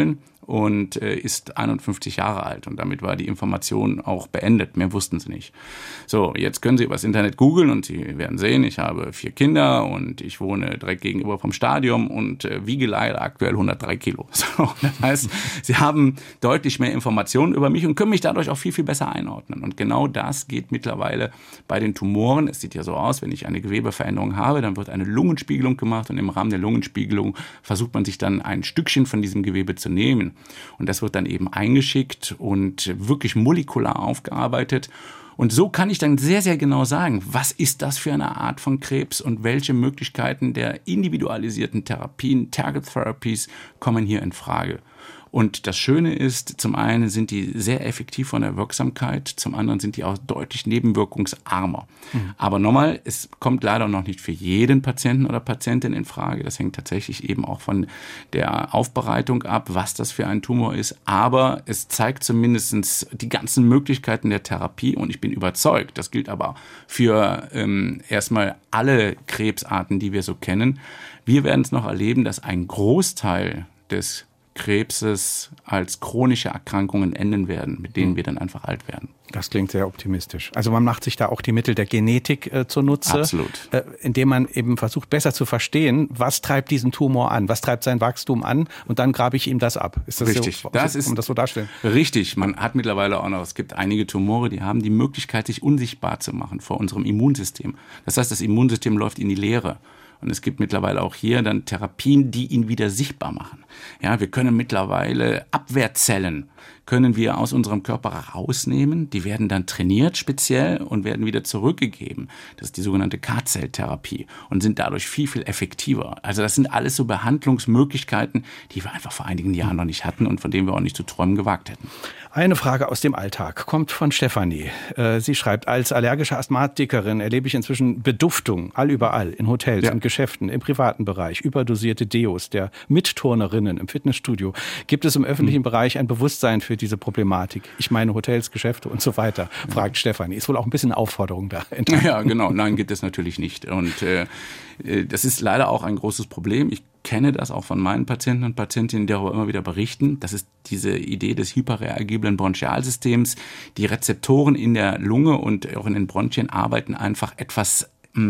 und äh, ist einundfünfzig Jahre alt. Und damit war die Information auch beendet. Mehr wussten sie nicht. So, jetzt können Sie übers Internet googeln und Sie werden sehen, ich habe vier Kinder und ich wohne direkt gegenüber vom Stadion und äh, wiege leider aktuell hundertdrei Kilo. So, das heißt, Sie haben deutlich mehr Informationen über mich und können mich dadurch auch viel, viel besser einordnen. Und genau das geht mittlerweile bei den Tumoren. Es sieht ja so aus, wenn ich eine Gewebeveränderung habe, dann wird eine Lungenspiegelung gemacht und im Rahmen der Lungenspiegelung versucht man sich dann ein Stückchen von diesem Gewebe zu nehmen. Und das wird dann eben eingeschickt und wirklich molekular aufgearbeitet. Und so kann ich dann sehr, sehr genau sagen, was ist das für eine Art von Krebs und welche Möglichkeiten der individualisierten Therapien, Target Therapies, kommen hier in Frage. Und das Schöne ist, zum einen sind die sehr effektiv von der Wirksamkeit, zum anderen sind die auch deutlich nebenwirkungsarmer. Mhm. Aber nochmal, es kommt leider noch nicht für jeden Patienten oder Patientin in Frage. Das hängt tatsächlich eben auch von der Aufbereitung ab, was das für ein Tumor ist. Aber es zeigt zumindest die ganzen Möglichkeiten der Therapie und ich bin überzeugt, das gilt aber für ähm, erstmal alle Krebsarten, die wir so kennen. Wir werden es noch erleben, dass ein Großteil des Krebses als chronische Erkrankungen enden werden, mit denen wir dann einfach alt werden. Das klingt sehr optimistisch. Also man macht sich da auch die Mittel der Genetik äh, zunutze, Absolut. Äh, indem man eben versucht, besser zu verstehen, was treibt diesen Tumor an, was treibt sein Wachstum an und dann grabe ich ihm das ab. Ist das Richtig. So, das ist, um das so darstellen? Richtig. Man hat mittlerweile auch noch, es gibt einige Tumore, die haben die Möglichkeit, sich unsichtbar zu machen vor unserem Immunsystem. Das heißt, das Immunsystem läuft in die Leere. Und es gibt mittlerweile auch hier dann Therapien, die ihn wieder sichtbar machen. Ja, wir können mittlerweile Abwehrzellen können wir aus unserem Körper rausnehmen. Die werden dann trainiert speziell und werden wieder zurückgegeben. Das ist die sogenannte K-Zell-Therapie und sind dadurch viel, viel effektiver. Also das sind alles so Behandlungsmöglichkeiten, die wir einfach vor einigen Jahren noch nicht hatten und von denen wir auch nicht zu träumen gewagt hätten. Eine Frage aus dem Alltag kommt von Stefanie. Sie schreibt, als allergische Asthmatikerin erlebe ich inzwischen Beduftung allüberall, in Hotels, ja. in Geschäften, im privaten Bereich, überdosierte Deos der Mitturnerinnen im Fitnessstudio. Gibt es im öffentlichen hm. Bereich ein Bewusstsein für diese Problematik? Ich meine Hotels, Geschäfte und so weiter, fragt ja. Stefanie. Ist wohl auch ein bisschen Aufforderung da. Ja, genau. Nein, gibt es natürlich nicht. Und äh, das ist leider auch ein großes Problem. Ich kenne das auch von meinen Patienten und Patientinnen, die darüber immer wieder berichten. Das ist diese Idee des hyperreagiblen Bronchialsystems. Die Rezeptoren in der Lunge und auch in den Bronchien arbeiten einfach etwas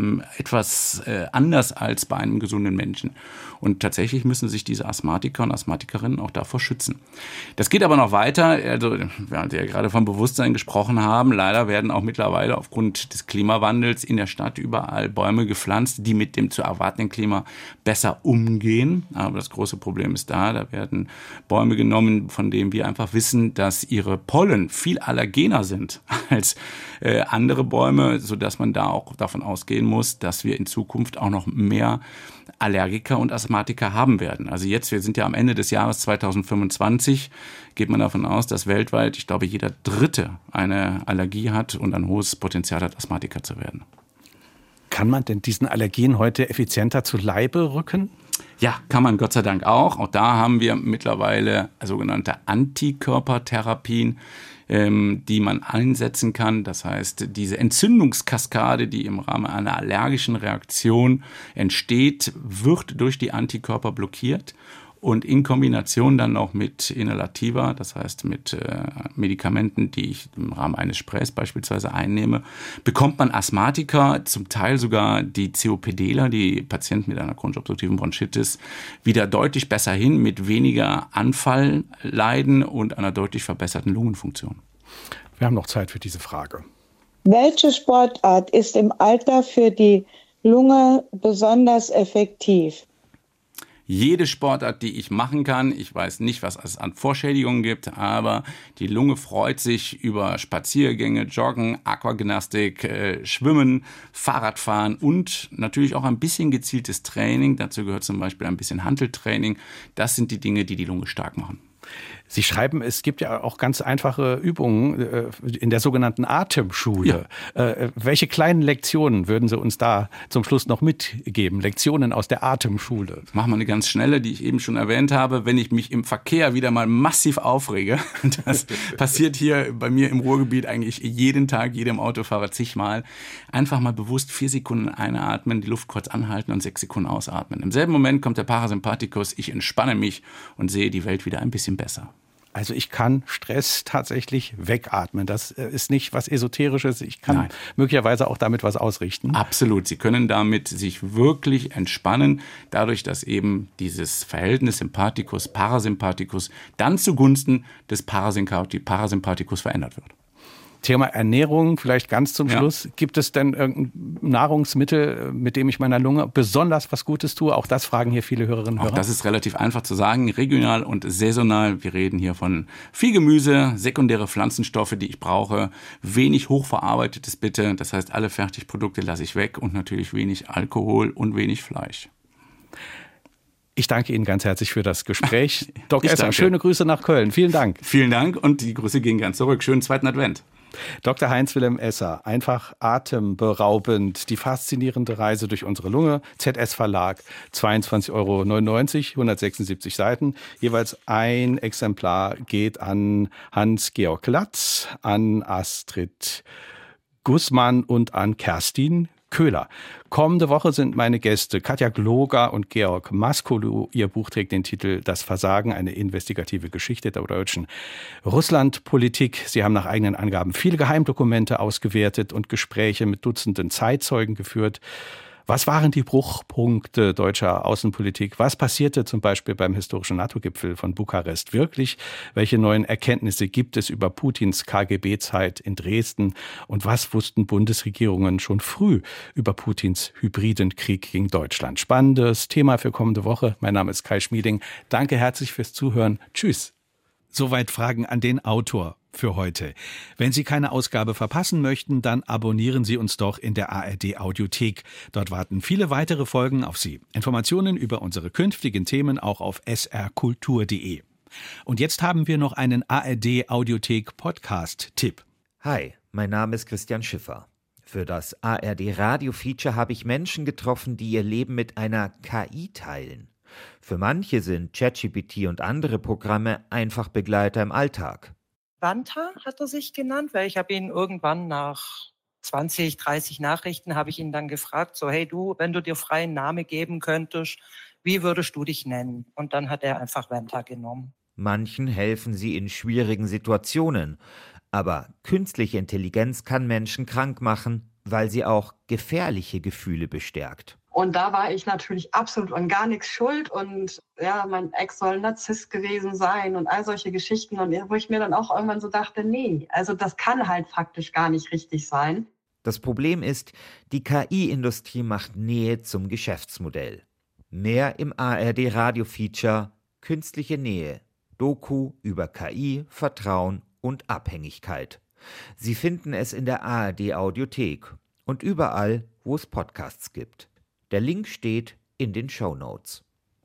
etwas äh, anders als bei einem gesunden Menschen. Und tatsächlich müssen sich diese Asthmatiker und Asthmatikerinnen auch davor schützen. Das geht aber noch weiter. Also, während wir ja gerade vom Bewusstsein gesprochen haben, leider werden auch mittlerweile aufgrund des Klimawandels in der Stadt überall Bäume gepflanzt, die mit dem zu erwartenden Klima besser umgehen. Aber das große Problem ist da, da werden Bäume genommen, von denen wir einfach wissen, dass ihre Pollen viel allergener sind als äh, andere Bäume, sodass man da auch davon ausgeht, muss, dass wir in Zukunft auch noch mehr Allergiker und Asthmatiker haben werden. Also jetzt, wir sind ja am Ende des Jahres zweitausendfünfundzwanzig, geht man davon aus, dass weltweit, ich glaube, jeder Dritte eine Allergie hat und ein hohes Potenzial hat, Asthmatiker zu werden. Kann man denn diesen Allergien heute effizienter zu Leibe rücken? Ja, kann man Gott sei Dank auch. Auch da haben wir mittlerweile sogenannte Antikörpertherapien, die man einsetzen kann. Das heißt, diese Entzündungskaskade, die im Rahmen einer allergischen Reaktion entsteht, wird durch die Antikörper blockiert. Und in Kombination dann noch mit Inhalativa, das heißt mit äh, Medikamenten, die ich im Rahmen eines Sprays beispielsweise einnehme, bekommt man Asthmatiker, zum Teil sogar die COPDler, die Patienten mit einer chronisch obstruktiven Bronchitis, wieder deutlich besser hin, mit weniger Anfallleiden und einer deutlich verbesserten Lungenfunktion. Wir haben noch Zeit für diese Frage. Welche Sportart ist im Alter für die Lunge besonders effektiv? Jede Sportart, die ich machen kann, ich weiß nicht, was es an Vorschädigungen gibt, aber die Lunge freut sich über Spaziergänge, Joggen, Aquagymnastik, äh, Schwimmen, Fahrradfahren und natürlich auch ein bisschen gezieltes Training. Dazu gehört zum Beispiel ein bisschen Hanteltraining. Das sind die Dinge, die die Lunge stark machen. Sie schreiben, es gibt ja auch ganz einfache Übungen äh, in der sogenannten Atemschule. Ja. Äh, welche kleinen Lektionen würden Sie uns da zum Schluss noch mitgeben? Lektionen aus der Atemschule. Machen wir eine ganz schnelle, die ich eben schon erwähnt habe. Wenn ich mich im Verkehr wieder mal massiv aufrege, das passiert hier bei mir im Ruhrgebiet eigentlich jeden Tag, jedem Autofahrer zigmal, einfach mal bewusst vier Sekunden einatmen, die Luft kurz anhalten und sechs Sekunden ausatmen. Im selben Moment kommt der Parasympathikus, ich entspanne mich und sehe die Welt wieder ein bisschen besser. Also ich kann Stress tatsächlich wegatmen. Das ist nicht was Esoterisches. Ich kann Nein. möglicherweise auch damit was ausrichten. Absolut. Sie können damit sich wirklich entspannen, dadurch, dass eben dieses Verhältnis Sympathikus-Parasympathikus dann zugunsten des Parasympathikus verändert wird. Thema Ernährung, vielleicht ganz zum Schluss. Ja. Gibt es denn irgendein Nahrungsmittel, mit dem ich meiner Lunge besonders was Gutes tue? Auch das fragen hier viele Hörerinnen und Hörer. Auch das ist relativ einfach zu sagen, regional und saisonal. Wir reden hier von viel Gemüse, sekundäre Pflanzenstoffe, die ich brauche, wenig hochverarbeitetes bitte. Das heißt, alle Fertigprodukte lasse ich weg und natürlich wenig Alkohol und wenig Fleisch. Ich danke Ihnen ganz herzlich für das Gespräch. Doktor Esser, schöne Grüße nach Köln. Vielen Dank. Vielen Dank und die Grüße gehen ganz zurück. Schönen zweiten Advent. Doktor Heinz-Wilhelm Esser, einfach atemberaubend, die faszinierende Reise durch unsere Lunge, Z S Verlag, zweiundzwanzig Euro neunundneunzig, hundertsechsundsiebzig Seiten, jeweils ein Exemplar geht an Hans-Georg Latz, an Astrid Gussmann und an Kerstin Köhler. Kommende Woche sind meine Gäste Katja Gloger und Georg Mascolo. Ihr Buch trägt den Titel Das Versagen, eine investigative Geschichte der deutschen Russlandpolitik. Sie haben nach eigenen Angaben viele Geheimdokumente ausgewertet und Gespräche mit Dutzenden Zeitzeugen geführt. Was waren die Bruchpunkte deutscher Außenpolitik? Was passierte zum Beispiel beim historischen NATO-Gipfel von Bukarest wirklich? Welche neuen Erkenntnisse gibt es über Putins K G B-Zeit in Dresden? Und was wussten Bundesregierungen schon früh über Putins hybriden Krieg gegen Deutschland? Spannendes Thema für kommende Woche. Mein Name ist Kai Schmieding. Danke herzlich fürs Zuhören. Tschüss. Soweit Fragen an den Autor für heute. Wenn Sie keine Ausgabe verpassen möchten, dann abonnieren Sie uns doch in der A R D Audiothek. Dort warten viele weitere Folgen auf Sie. Informationen über unsere künftigen Themen auch auf s r kultur punkt d e. Und jetzt haben wir noch einen A R D Audiothek Podcast-Tipp. Hi, mein Name ist Christian Schiffer. Für das A R D Radio-Feature habe ich Menschen getroffen, die ihr Leben mit einer K I teilen. Für manche sind ChatGPT und andere Programme einfach Begleiter im Alltag. Wanta hat er sich genannt, weil ich habe ihn irgendwann nach zwanzig, dreißig Nachrichten, habe ich ihn dann gefragt, so hey du, wenn du dir freien Namen geben könntest, wie würdest du dich nennen? Und dann hat er einfach Wanta genommen. Manchen helfen sie in schwierigen Situationen, aber künstliche Intelligenz kann Menschen krank machen, weil sie auch gefährliche Gefühle bestärkt. Und da war ich natürlich absolut an gar nichts schuld und ja, mein Ex soll ein Narzisst gewesen sein und all solche Geschichten. Und wo ich mir dann auch irgendwann so dachte, nee, also das kann halt faktisch gar nicht richtig sein. Das Problem ist, die K I-Industrie macht Nähe zum Geschäftsmodell. Mehr im A R D Radio-Feature Künstliche Nähe, Doku über K I, Vertrauen und Abhängigkeit. Sie finden es in der A R D Audiothek und überall, wo es Podcasts gibt. Der Link steht in den Shownotes.